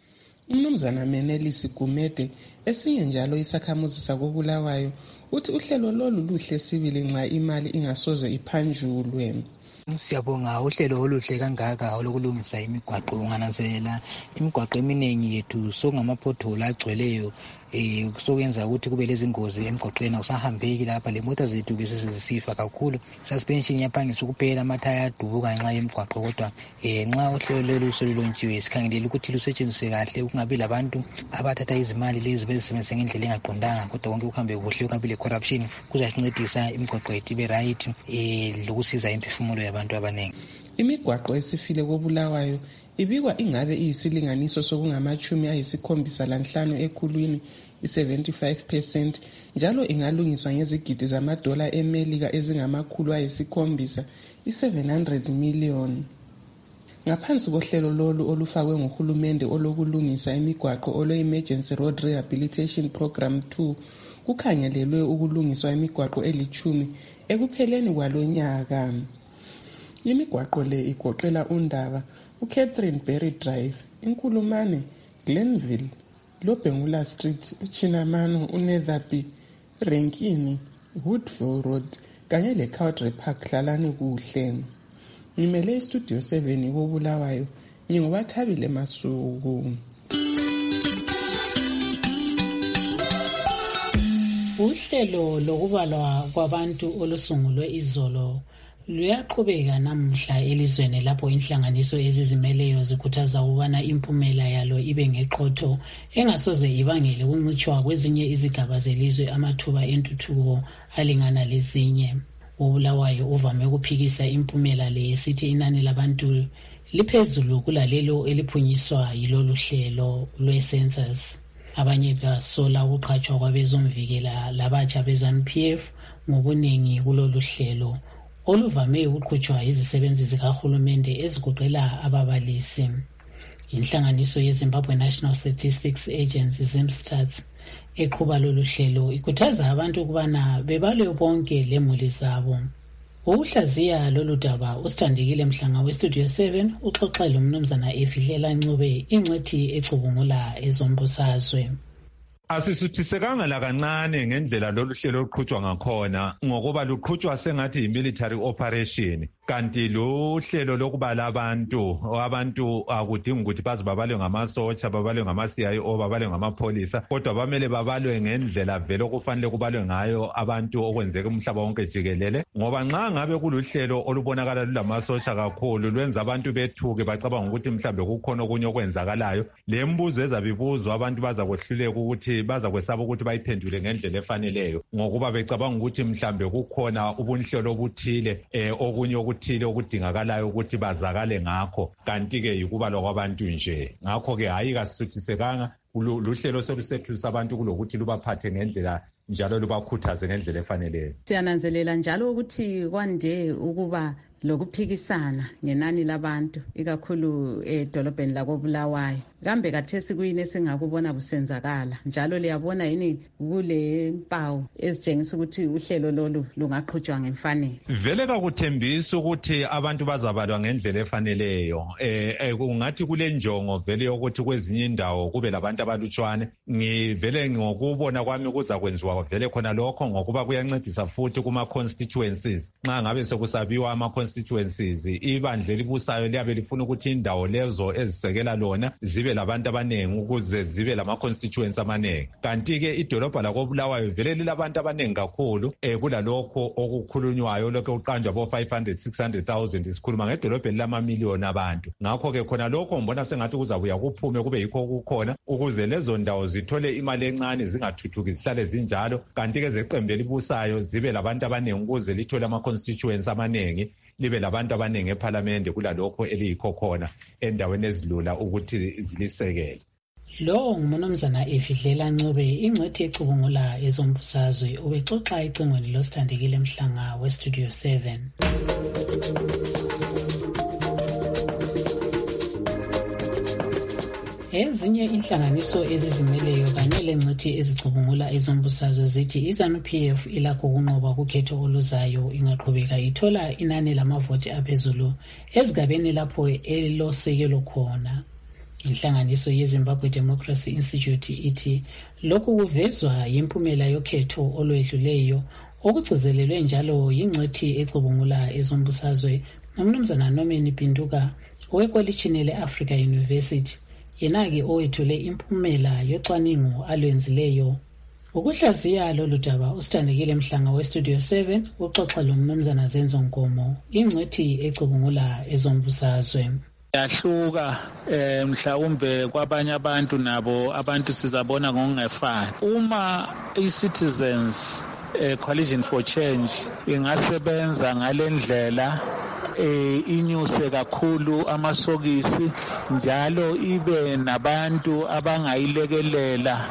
Umnumzana Menelis Gumede esinye njalo isakhamuzi sakobulawayo uthi uhlelo lolu luhle sibili nxa imali ingasoze iphanjulwe.
Siyabonga uhlelo oluhle kangaka olokulungisa imigwaqo. Ungananzelela imigwaqo eminingi yethu sokungamapothole agcweleyo sokwenza ukuthi kube lezingozi emgwaqweni, awusahambeki lapha. Le mota zethu besizisifa kakhulu, suspension yaphangisa ukuphela, amathaya adubuka ngenxa yemigwaqo. Kodwa nxa uhlelo lolu solulontshiwe sikhangelele ukuthi lusetshenziswe kahle, ukungabi labantu abathatha izimali lezi bezisebenzise ngendlela engaqondanga, kodwa konke kuhambe kuhle, kungabi le-corruption. Kuzasincedisa imigwaqo yethu ibe right lokusiza imphefumulo yabantu abaningi.
Imigwaqo esifile kobulawayo ibikwa ingabe iyisilinganiso sokungama-75 ekhulwini, 75%, njalo ingalungiswa ngezigidi zamadola eMelika ezingama-700, 700 million. Ngaphansi kohlelo lolu olufakwe nguhulumende olokulungisa imigwaqo olo-Emergency Road Rehabilitation Program 2, kukhangelelwe ukulungiswa imigwaqo eli-10 ekupheleni kwalonyaka. Imigwaqo le igoqela uNdaba, uCatherine Berry Drive, Inkulumane, Glenville, Lobengula Street, uChinamano, uNetherby, Renkini, Woodville Road kanye leCowdray Park. Hlalani kuhle. Ngimele iStudio 7 kobulawayo, nginguBathabile Masuku.
Uhlelo lokubalwa kwabantu olusungulwe izolo luyaqhubeka namuhla elizweni lapho inhlanganiso ezizimeleyo zikhuthaza ukubana impumela yalo ibe ngeqotho engasoze ibangele ukuncitshwa kwezinye izigaba zelizwe amathuba entuthuko alingana lezinye. Ubulawayo uvame ukuphikisa impumela le esithi inani labantu liphezulu kulalelo eliphunyiswa yilolu hlelo lwe-census. Abanye basola ukuqhatshwa kwabezomvikela labatsha beZANU-PF ngobuningi kulolu hlelo oluvame ukuqhutshwa izisebenzi zikahulumende ezigoqela ababalisi. Inhlanganiso yeZimbabwe National Statistics Agency ZimStats eqhuba lolu hlelo ikhuthaza abantu ukubana bebalwe bonke lemuli zabo. Ukuhlaziya lolu daba uSithandekile Mhlanga weStudio 7 uxoxele umnumzana Efihlela Ncube ingcethi ecubungula ezombusazwe.
Asisuthisekanga lakancane ngendlela lolu hlelo luqhutshwa ngakhona, ngokuba luqhutshwa sengathi yi-military operation. Kanti lo hlelo lokubala abantu akudingi ukuthi baze babalwe ngamasotsha, babalwe ngama-CIO, babalwe ngamapholisa, kodwa bamele babalwe ngendlela vele okufanele kubalwe ngayo abantu okwenzeka umhlaba wonke jikelele. Ngoba nxa ngabe kuluhlelo olubonakala lulamasotsha kakhulu, lwenza abantu bethuke bacabanga ukuthi mhlambe kukhona okunye okwenzakalayo. Le mbuzo ezabibuzwa abantu bazakwehluleka ukuthi bazakwesaba ukuthi bayiphendule ngendlela efaneleyo, ngokuba becabanga ukuthi mhlambe kukhona ubunhlelo obuthile okunye okuthile okudingakalayo ukuthi bazakale ngakho, kanti-ke yikubalwa kwabantu nje. Ngakho-ke hayi kasisuthisekanga, luhlelo selusethusa abantu kulokuthi lubaphathe ngendlela njalo lubakhuthaze ngendlela efaneleyo.
Siyananzelela njalo ukuthi kwande ukuba lokuphikisana ngenani labantu ikakhulu edolobheni lakobulawayo. Kambe kathesi kuyini esingakubona kusenzakala, njalo liyabona yini kule mpawu ezitshengisa ukuthi uhlelo lolu lungaqhutshwa ngemfanelo?
Vele kakuthembisa ukuthi abantu bazabalwa ngendlela efaneleyo. Kungathi kule njongo vele yokuthi kwezinye indawo kube labantu abalutshwane. Ngivele ngokubona kwami kuzakwenziwa vele khona lokho, ngokuba kuyancedisa futhi kuma-constituencies. Nxa ngabe sekusabiwa ama-constituencies, ibandla elibusayo liyabe lifuna ukuthi indawo lezo ezisekela lona zibe labantu abanengi ukuze zibe lama-constituents amanengi. Kanti-ke idolobha lakobulawayo vele lilabantu abanengi kakhulu kulalokho okukhulunywayo, lokho kuqanjwa bo-500,000-600,000, sikhuluma ngedolobheni lamamiliyoni abantu. Ngakho-ke khona lokho ngibona sengathi kuzabuya kuphume kube yikho kukhona, ukuze lezo ndawo zithole imali encane zingathuthuki zihlale zinjalo. Kanti-ke zeqembu elibusayo zibe labantu abanengi ukuze lithole ama-constituents amanengi, libe labantu abanengi ephalamende kulalokho eliyikho khona endaweni ezilula ukuthi zilisekele.
Lo ngumnumzana Efihlela Ncube ingcethi ecubungula ezombusazwe ubexoxa ecingweni loSithandekile Mhlanga weStudio 7. Ezinye inhlanganiso ezizimeleyo kanye lengcethi ezicubungula ezombusazwe zithi iZANU-PF ilakho ukunqoba kukhetho oluzayo ingaqhubeka ithola inani lamavoti aphezulu ezigabeni lapho elosekelo khona. Inhlanganiso yeZimbabwe Democracy Institute ithi lokhu kuvezwa yimpumela yokhetho olwedluleyo okugcizelelwe njalo yingcwethi ecubungula ezombusazwe uMnumzana Norman Pinduka owekolitshini le-Africa University, yena-ke owethule impumela yocwaningo alwenzileyo. Ukuhlaziya lolu daba usithandekile Mhlanga weStudio 7 uxoxa loMnumzana Zenzo Nkomo, ingcwethi ecubungula ezombusazwe.
Yahluka mhlawumbe kwabanye abantu nabo abantu sizabona ngokungefani. Uma i-Citizens Coalition for Change ingasebenza ngalendlela inyuse kakhulu amasokisi njalo ibe nabantu abangayilekelela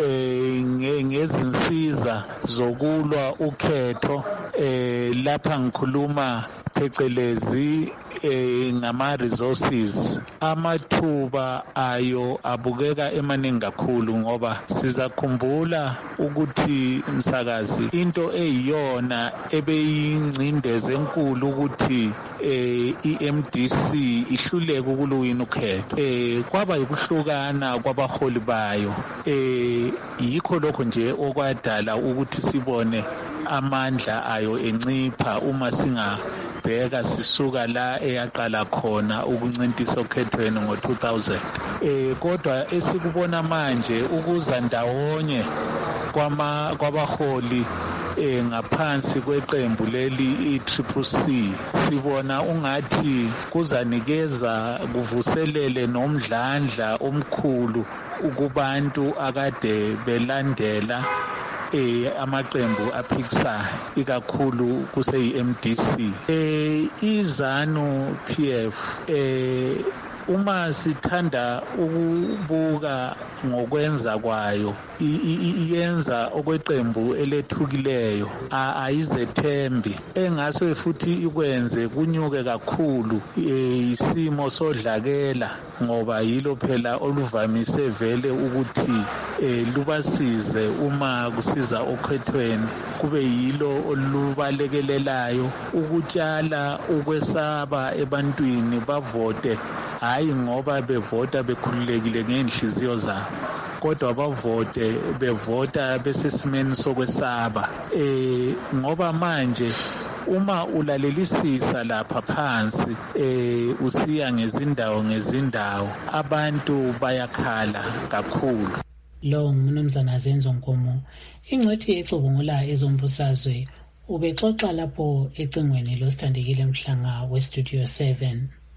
ngezinsiza zokulwa ukhetho, lapha ngikhuluma phecelezi ngama-resources, amathuba ayo abukeka emaningi kakhulu ngoba sizakhumbula ukuthi msakazi into eyiyona ebeyingcindezi enkulu ukuthi i-MDC ihluleke ukuwina ukhetho. Kwaba yikuhlukana kwabaholi bayo, yikho lokho nje okwadala ukuthi sibone amandla ayo encipha uma singabheka sisuka la eyaqala khona ukuncintisa okhethweni ngo-2000. Kodwa esikubona manje ukuza ndawonye kwabaholi ngaphansi kweqembu leli i-CCC, sibona ungathi kuzanikeza kuvuselele nomdlandla omkhulu kubantu akade belandela amaqembu aphikisayo ikakhulu kuseyi-MDC. iZANU PF uma sithanda ukubuka ngokwenza kwayo iyenza okweqembu elethukileyo, ayizethembi. Engase futhi ikwenze kunyuke kakhulu isimo sodlakela ngoba yilo phela oluvamise vele ukuthi lubasize uma kusiza okhethweni, kube yilo olubalekelelayo ukutshala ukwesaba ebantwini bavote, hayi ngoba bevota bekhululekile ngeenhliziyo zabo, kodwa bavote bevota besesimeni sokwesaba. Ngoba manje uma ulalelisisa lapha phansi usiya ngezindawo abantu bayakhala kakhulu.
Lo ngumnumzana Zenzo Nkomo, ingcwethi ecubungula ezombusazwe, ubexoxa lapho ecingweni losithandekile Mhlanga weStudio 7.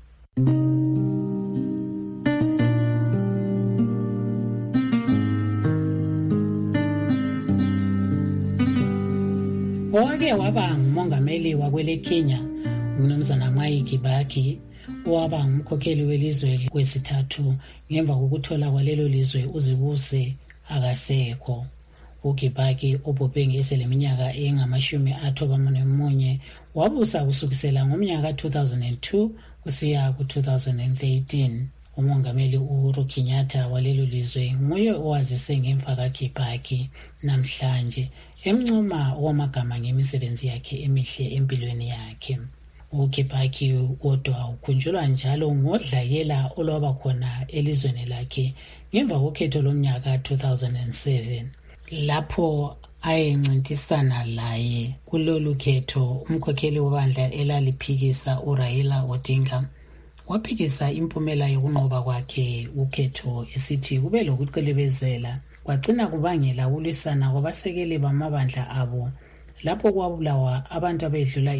Owake waba ngumongameli wakwele Kenya uMnumzana Mwai Kibaki, owaba ngumkhokheli welizwe kwesithathu ngemva kokuthola kwalelo lizwe uzibuse akasekho. uKibaki obhubhe ngeseleminyaka engama-91 wabusa kusukisela ngomnyaka 2002 kusiya ku-2013. Umongameli Uhuru Kenyatta walelo lizwe nguye owazise ngemfa kaKibaki namhlanje, emncoma okwamagama ngemisebenzi yakhe emihle empilweni yakhe. uKibaki kodwa ukhunjulwa njalo ngodlakela olwaba khona elizweni lakhe ngemva kokhetho lomnyaka 2007, lapho ayencintisana laye kulolu khetho umkhokheli webandla elaliphikisa uRaila Odinga waphikisa impumela yokunqoba kwakhe ukhetho esithi kube lokuqilibezela, kwagcina kubangela ukulwisana kwabasekeli bamabandla abo lapho kwabulawa abantu abedlula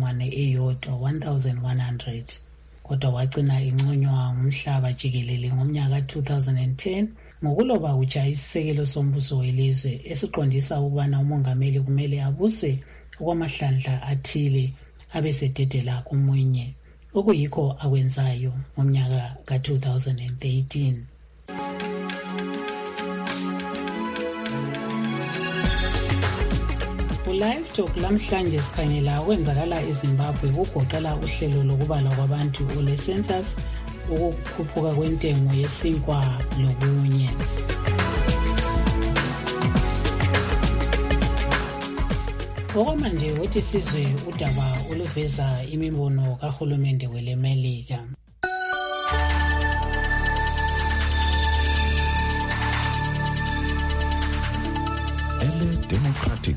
1,100. Kodwa wagcina inconywa ngumhlaba jikelele ngomnyaka 2010 ngokuloba kutsha isisekelo sombuso welizwe esiqondisa ukubana umongameli kumele abuse okwamahlandla athile abesededela komunye, okuyikho akwenzayo ngomnyaka ka-2013. Live Talk lamhlanje sikhangela okwenzakala eZimbabwe kugoqela uhlelo lokubalwa kwabantu ole-census, ukukhuphuka kwentengo yesinkwa lokunye. Okwamanje wethi sizwe udaba oluveza imibono kahulumende weleMelika.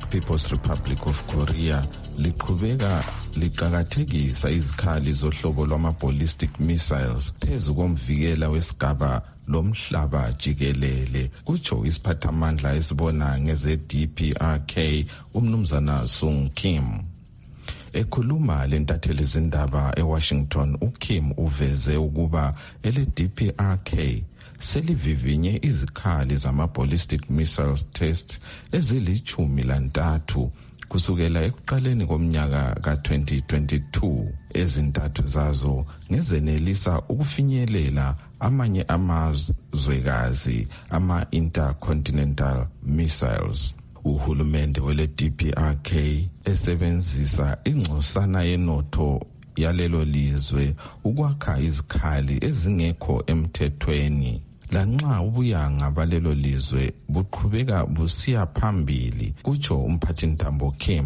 People's Republic of Korea liqhubeka liqakathekisa izikhali zohlobo lwama-ballistic missiles phezu komvikela wesigaba lomhlaba jikelele, kutsho isiphathamandla esibona ngeze-DPRK umnumzana Sung Kim. Ekhuluma lentatheli zindaba eWashington, uKim uveze ukuba ele-DPRK selivivinye izikhali zama-ballistic missiles test ezili-13 kusukela ekuqaleni komnyaka ka-2022. Ezintathu zazo ngezenelisa ukufinyelela amanye amazwekazi ama-intercontinental missiles. Uhulumende wele-DPRK esebenzisa ingcosana yenotho yalelo lizwe ukwakha izikhali ezingekho emthethweni. Lanxa ubuyanga balelo lizwe buqhubeka busiya phambili, kutsho umphathintambo Kim,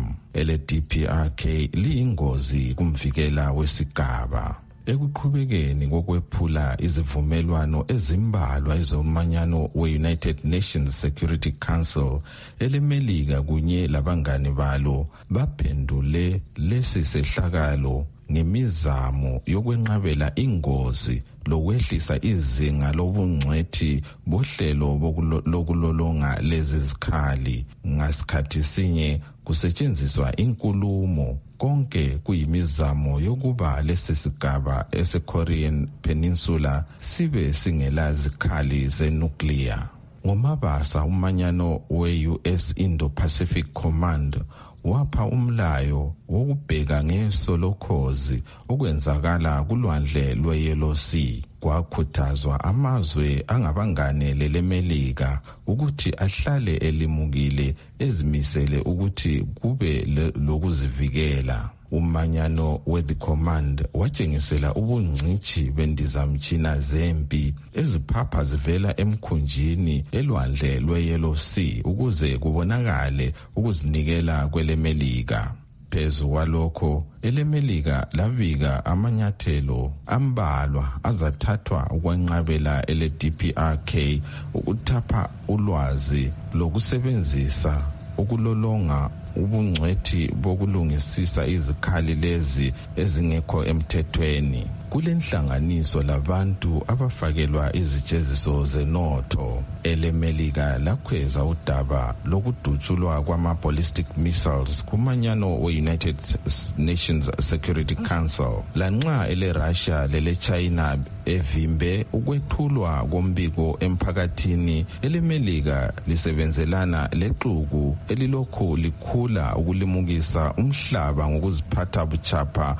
ele-DPRK liyingozi kumvikela wesigaba. Ekuqhubekeni kokwephula izivumelwano ezimbalwa ezomanyano we-United Nations Security Council, elemelika kunye labangani balo baphendule lesi sehlakalo ngemizamo yokwenqabela ingozi lokwehlisa izinga lobungcwethi bohlelo lokulolonga lezi zikhali. Ngasikhathi sinye kusetshenziswa inkulumo, konke kuyimizamo yokuba lesi sigaba ese-Korean Peninsula sibe singela zikhali zenuclear. Ngomabasa umanyano we-US Indo-Pacific Command wapha umlayo wokubheka ngeso lokhozi okwenzakala kulwandle lwe-Yellow Sea. Kwakhuthazwa amazwe angabangane lelemelika ukuthi ahlale elimukile ezimisele ukuthi kube lokuzivikela. Umanyano we-The Command watshengisela ubungcitshi bendizamtshina zempi eziphapha zivela emkhunjini elwandle lwe-Yellow Sea ukuze kubonakale ukuzinikela kwelemelika. Phezu kwalokho, elemelika labika amanyathelo ambalwa azathathwa ukwenqabela ele-DPRK ukuthapha ulwazi lokusebenzisa ukulolonga ubungcwethi bokulungisisa izikhali lezi ezingekho emthethweni. Kulenhlanganiso labantu abafakelwa izijeziso zenotho. Elemelika lakhweza udaba lokudutshulwa kwama-ballistic missiles kumanyano we-United Nations Security Council. Lanxa ele-Russia lele-China evimbe ukwethulwa kombiko emphakathini, elemelika lisebenzelana lexuku elilokhu likhula ukulimukisa umhlaba ngokuziphatha buchapha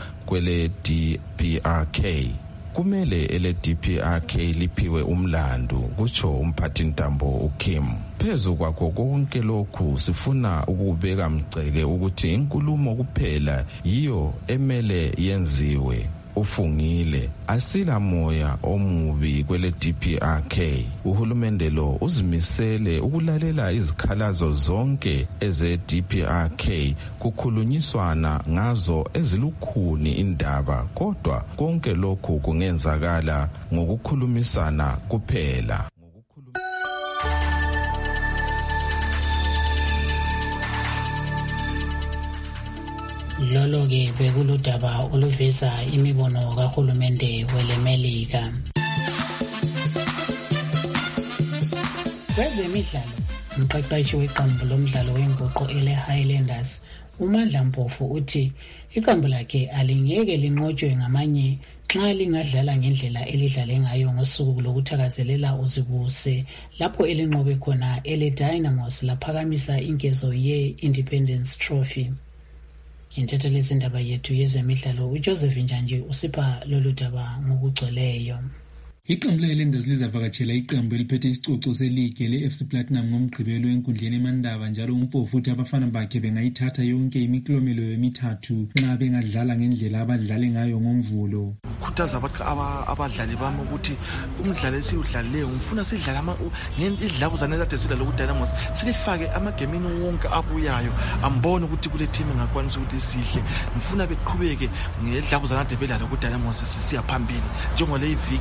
kwele-DPRK. Kumele ele-DPRK liphiwe umlandu, kutsho umphathintambo uKim. Phezu kwakho konke lokhu sifuna ukubeka mgceke ukuthi inkulumo kuphela yiyo emele yenziwe. Ufungile, asila moya omubi kwele-DPRK. Uhulumende lo uzimisele ukulalela izikhalazo zonke eze-DPRK kukhulunyiswana ngazo ezilukhuni indaba, kodwa konke lokhu kungenzakala ngokukhulumisana kuphela.
Lolo-ke bekuludaba oluveza imibono kahulumende welemelika. Kwezemidlalo, umqeqeshi weqembu lomdlalo wenguqu ele-Highlanders uMandla Mpofu uthi iqembu lakhe alingeke linqotshwe ngamanye xa lingadlala ngendlela elidlale ngayo ngosuku lokuthakazelela uzibuse, lapho elinqobe khona ele-Dynamos laphakamisa inkezo ye-Independence Trophy. Intatheli zindaba yethu yezemidlalo uJoseph Njanji usipha lolu daba ngokugcweleyo.
Iqembu le-Highlanders lizavakatshela iqembu eliphethe isicoco seligi le-FC Platinum ngomgqibelo enkundleni eMandaba, njalo uMpofu uthi abafana bakhe bengayithatha yonke imiklomelo emithathu nxa bengadlala ngendlela abadlale ngayo ngomvulo.
Ukhuthaza abadlali bami ukuthi umdlalo esiwudlalileyo ngifuna sidlale idlabuzane kade sidlala ku-Dynamos silifake amagemini wonke abuyayo, ambone ukuthi kule team engakwanisa ukuthi sihle. Ngifuna beqhubeke ngedlabuzane kade bedlala ku-Dynamos sisiya phambili njengole iviki njengoba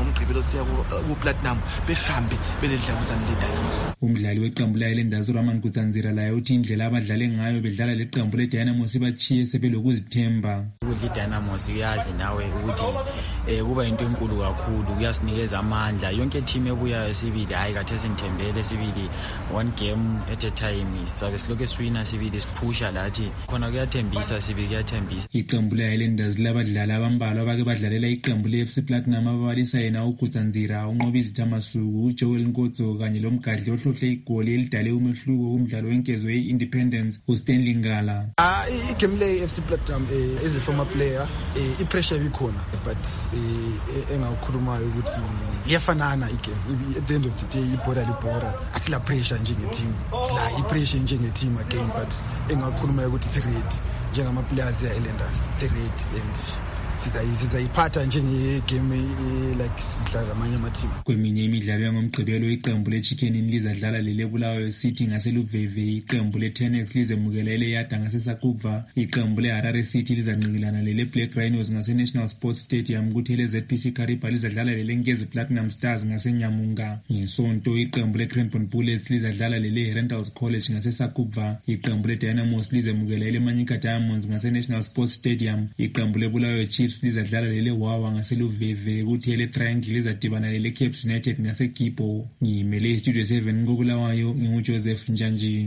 ngomgqibelo siya ku-platinum behambe beledlabuzane ledayisa.
Umdlali weqembu le-Highlanders uRaman Kutsanzira laye uthi indlela abadlale ngayo bedlala leqembu le-Dynamos ibachiye sebelokuzithemba.
I-Dynamos uyazi nawe ukuthi kuba into enkulu kakhulu, kuyasinikeza amandla. Yonke team ebuyayo sibili hayi kade sinithembele sibili one game at a time sabe siloke swina sibili siphusha lathi khona kuyathembisa sibili kuyathembisa.
Iqembu le-Highlanders labadlali abambalwa abake badlalela iqembu le-FC Platinum ababalisa yena uKutsanzira, unqobi izithamasuku uJoel Nkotso kanye lomgadli ohlohle igoli elidale umehluko kumdlalo wenkezo ye-Independence uStanley Ngala.
Igame le-FC Platinum as a former player ipressure ibikhona but engawukhulumayo ukuthi iyafanana igame. At the end of the day ibhora asila pressure njenge-team, sila i-pressure njenge-team again, but engawukhulumayo ukuthi si-ready njengama-players ya-Highlanders, si-ready and sizayiphatha njengegame like sidlala amanye amateam.
Kweminye imidlalo yangomgqibelo iqembu le-Chicken Inn lizadlala lele-Bulawayo City ngaseluveve, iqembu le-Tenex lizemukela ele-Yada ngaseSakubva, iqembu le-Harare City lizanqikilana lele-Black Rhinos ngase-National Sports Stadium, kuthi ele-ZPC Kariba lizadlala lele-Nkezi Platinum Stars ngaseNyamunga. Ngesonto iqembu le-Cranbourne Bullets lizadlala lele-Randalls College ngaseSakubva, iqembu le-Dynamos lizemukela ele-Manyika Diamonds ngase-National Sports Stadium, iqembu le-Bulawayo Chiefs lizadlala lele-Wawa ngaseluveve, kuthi ele-Triangle lizadibana lele-Caps United ngaseGibo. Ngimele iStudio 7 koBulawayo, nginguJoseph Njanji.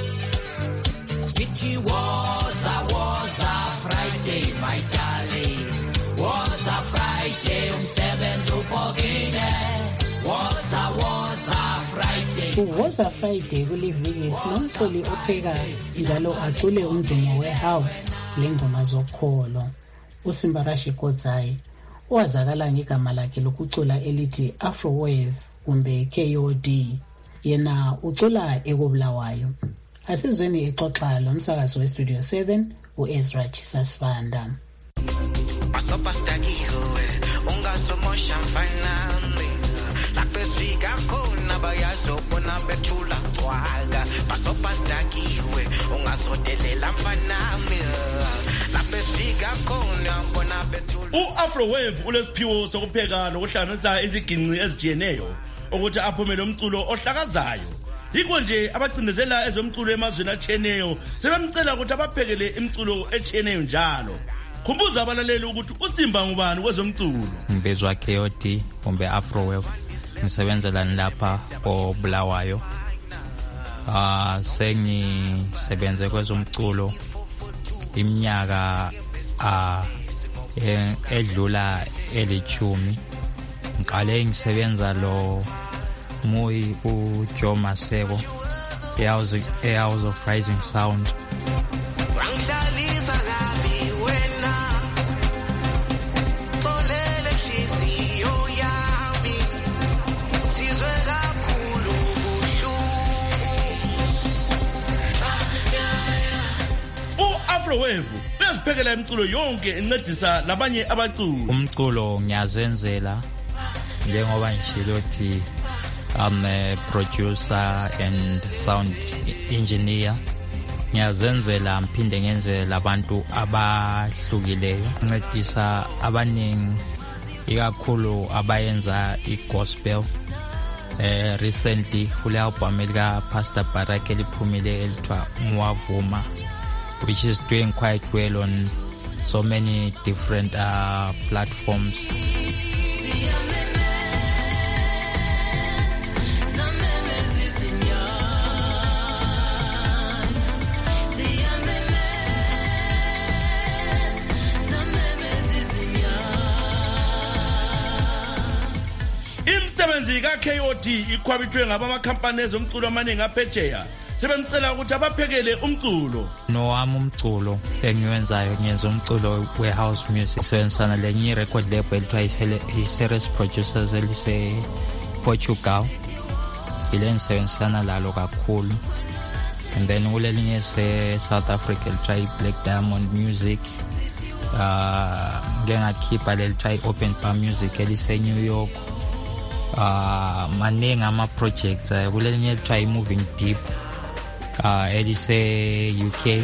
It was a Friday, my darling. Was a Friday, umsebenzi ubhokile. Was a Friday.
Was a Friday kuliviki sinomsoli opheka njalo acule umdumo we-house lengoma zokholo. uSimbarashi Kodzai owazakala ngegama lakhe lokucula elithi Afrowave kumbe KOD, yena ucula ekobulawayo. Asizweni exoxa lo msakazo weStudio 7 uEzra Chisasvanda.
U-Afrowave ulesiphiwo sokupheka nokuhlanganisa iziginci ezijiyeneyo ukuthi aphumele umculo ohlakazayo. Yikho nje abacindezela ezomculo emazweni atshiyeneyo sebemcela ukuthi abaphekele imculo etshiyeneyo njalo. Khumbuza abalaleli ukuthi uSimba ngubani kwezomculo.
Ngibizwa KOD kumbe Afrowave, ngisebenzela lapha koBulawayo. Sengisebenze kwezomculo iminyaka edlula elithumi. Ngiqale ngisebenza lo Moyi uJoe Maseko eHouse of Rising Sound.
U-Afrowave uyaziphekela imculo yonke incedisa labanye abaculi.
Umculo ngiyazenzela njengoba ngishilo ukuthi I'm a producer and sound engineer. Ngiyazenzela mphinde ngenzela abantu abahlukileyo, ncedisa abaningi ikakhulu abayenza igospel. Recently kule album elika Pastor Baraka eliphumile elithwa Mwavuma, which is doing quite well on so many different platforms.
Imsebenzi kaKOD ikhwabithwe ngabamakhampani ezomculo amaningi aphetsheya. Sebemcela ukuthi abaphekele umculo.
Nowami umculo engiwenzayo ngenza umculo we-house music. Sebenzisana lenye record label elithiwa i-Series Producers elise-Portugal. Ile ngisebenzisana lalo kakhulu. And then kulelinye se-South Africa elithiwa i-Black Diamond Music. Ngengakhipha lelithiwa i-Open Bar Music elise-New York. Maningi ama-projects kulelinye elithiwa i-Moving Deep elise UK.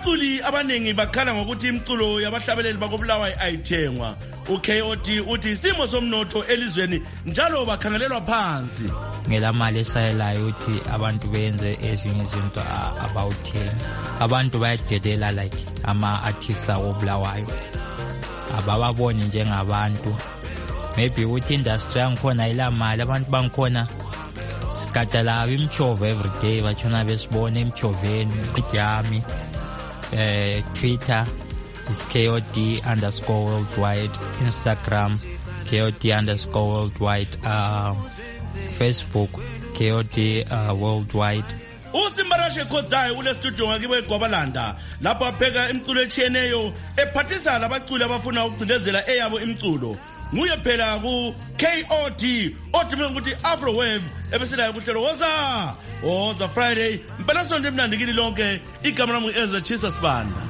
abaculi abaningi bakhala ngokuthi imculo yabahlabeleli bakobulawayo ayithengwa. uKOD uthi isimo somnotho elizweni njalo bakhangelelwa phansi.
Ngelamali esayelayo uthi abantu benze ezinye izinto abawuthengi. Abantu bayadelela like ama-artists akobulawayo. Abababoni njengabantu. Maybe uthi industry yangikhona ilamali abantu bangikhona sikadala imchove every day bachona besibona emchoveni kujami Twitter it's KOD_worldwide, Instagram KOD_worldwide, Facebook KOD worldwide.
uSimbarashe Khozayi ule studio ngakibo eGwabalanda lapho apheka imculo echeneyo ephathisa labaculi abafuna ukugcindezela eyabo imculo. Nguye phela ku KOD odume ukuthi Afrowave ebeselayo kuhlelo woza Friday impela sonto emnandi kini lonke. Igama lami Ezra Chisa Sibanda.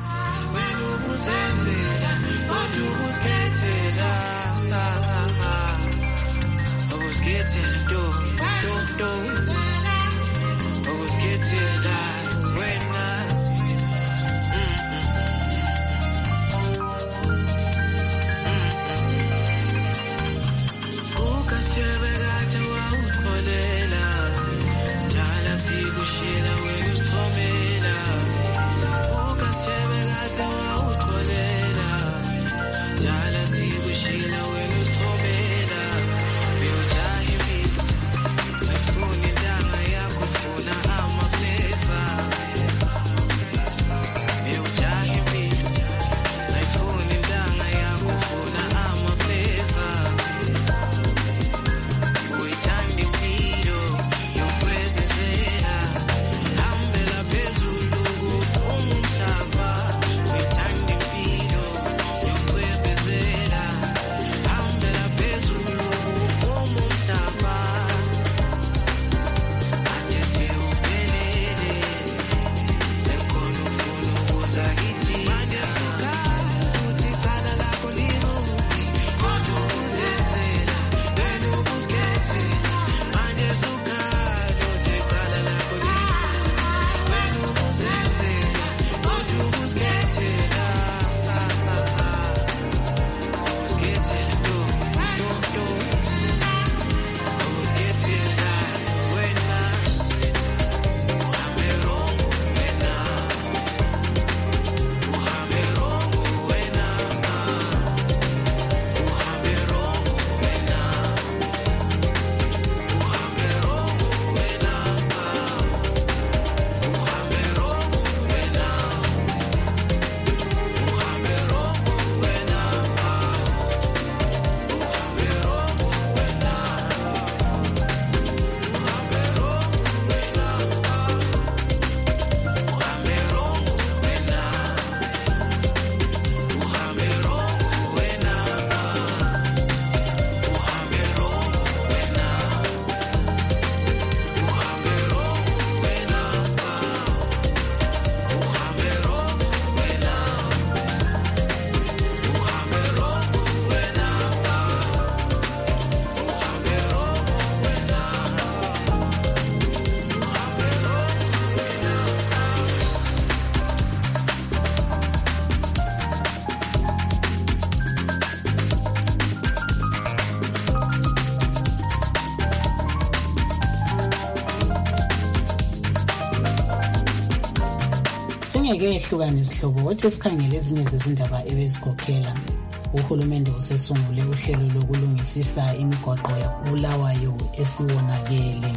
Singeke ehlukane isihlobo kodwa sikhangele ezinye zezindaba ebezikhokhela. Uhulumende usesungule uhlelo lokulungisisa imigwaqo yaBulawayo esiwonakele.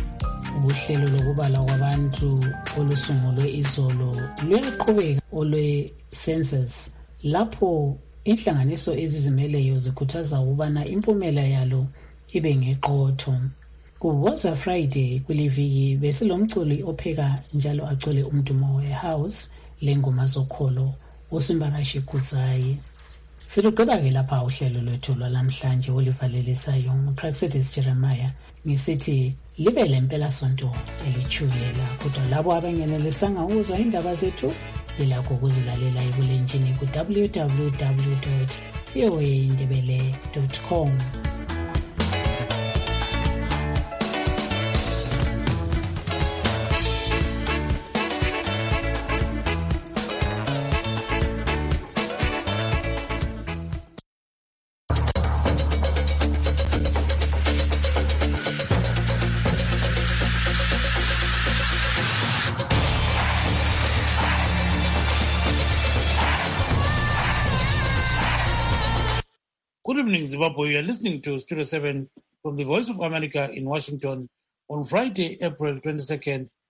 Uhlelo lokubala kwabantu olusungulwe izolo luyaqhubeka olwe-census lapho inhlanganiso ezizimeleyo zikhuthaza ukubana impumela yalo ibe ngeqotho. Kuwoza Friday kuliviki besilomculi opheka njalo acule umdumo wehouse lengoma zokholo uSimbarashe Khozayi. Silugqiba-ke lapha uhlelo lwethu lwalamhlanje olivalelisayo nguPraxedis Jeremiah ngisithi libe lempela sonto elithukela. Kodwa labo abangenelisanga ukuzwa indaba zethu lilakho ukuzilalela ebulenjini ku www.voaindebele.com.
evening, Zimbabwe. You are listening to Studio 7 from the Voice of America in Washington on Friday, April 22nd,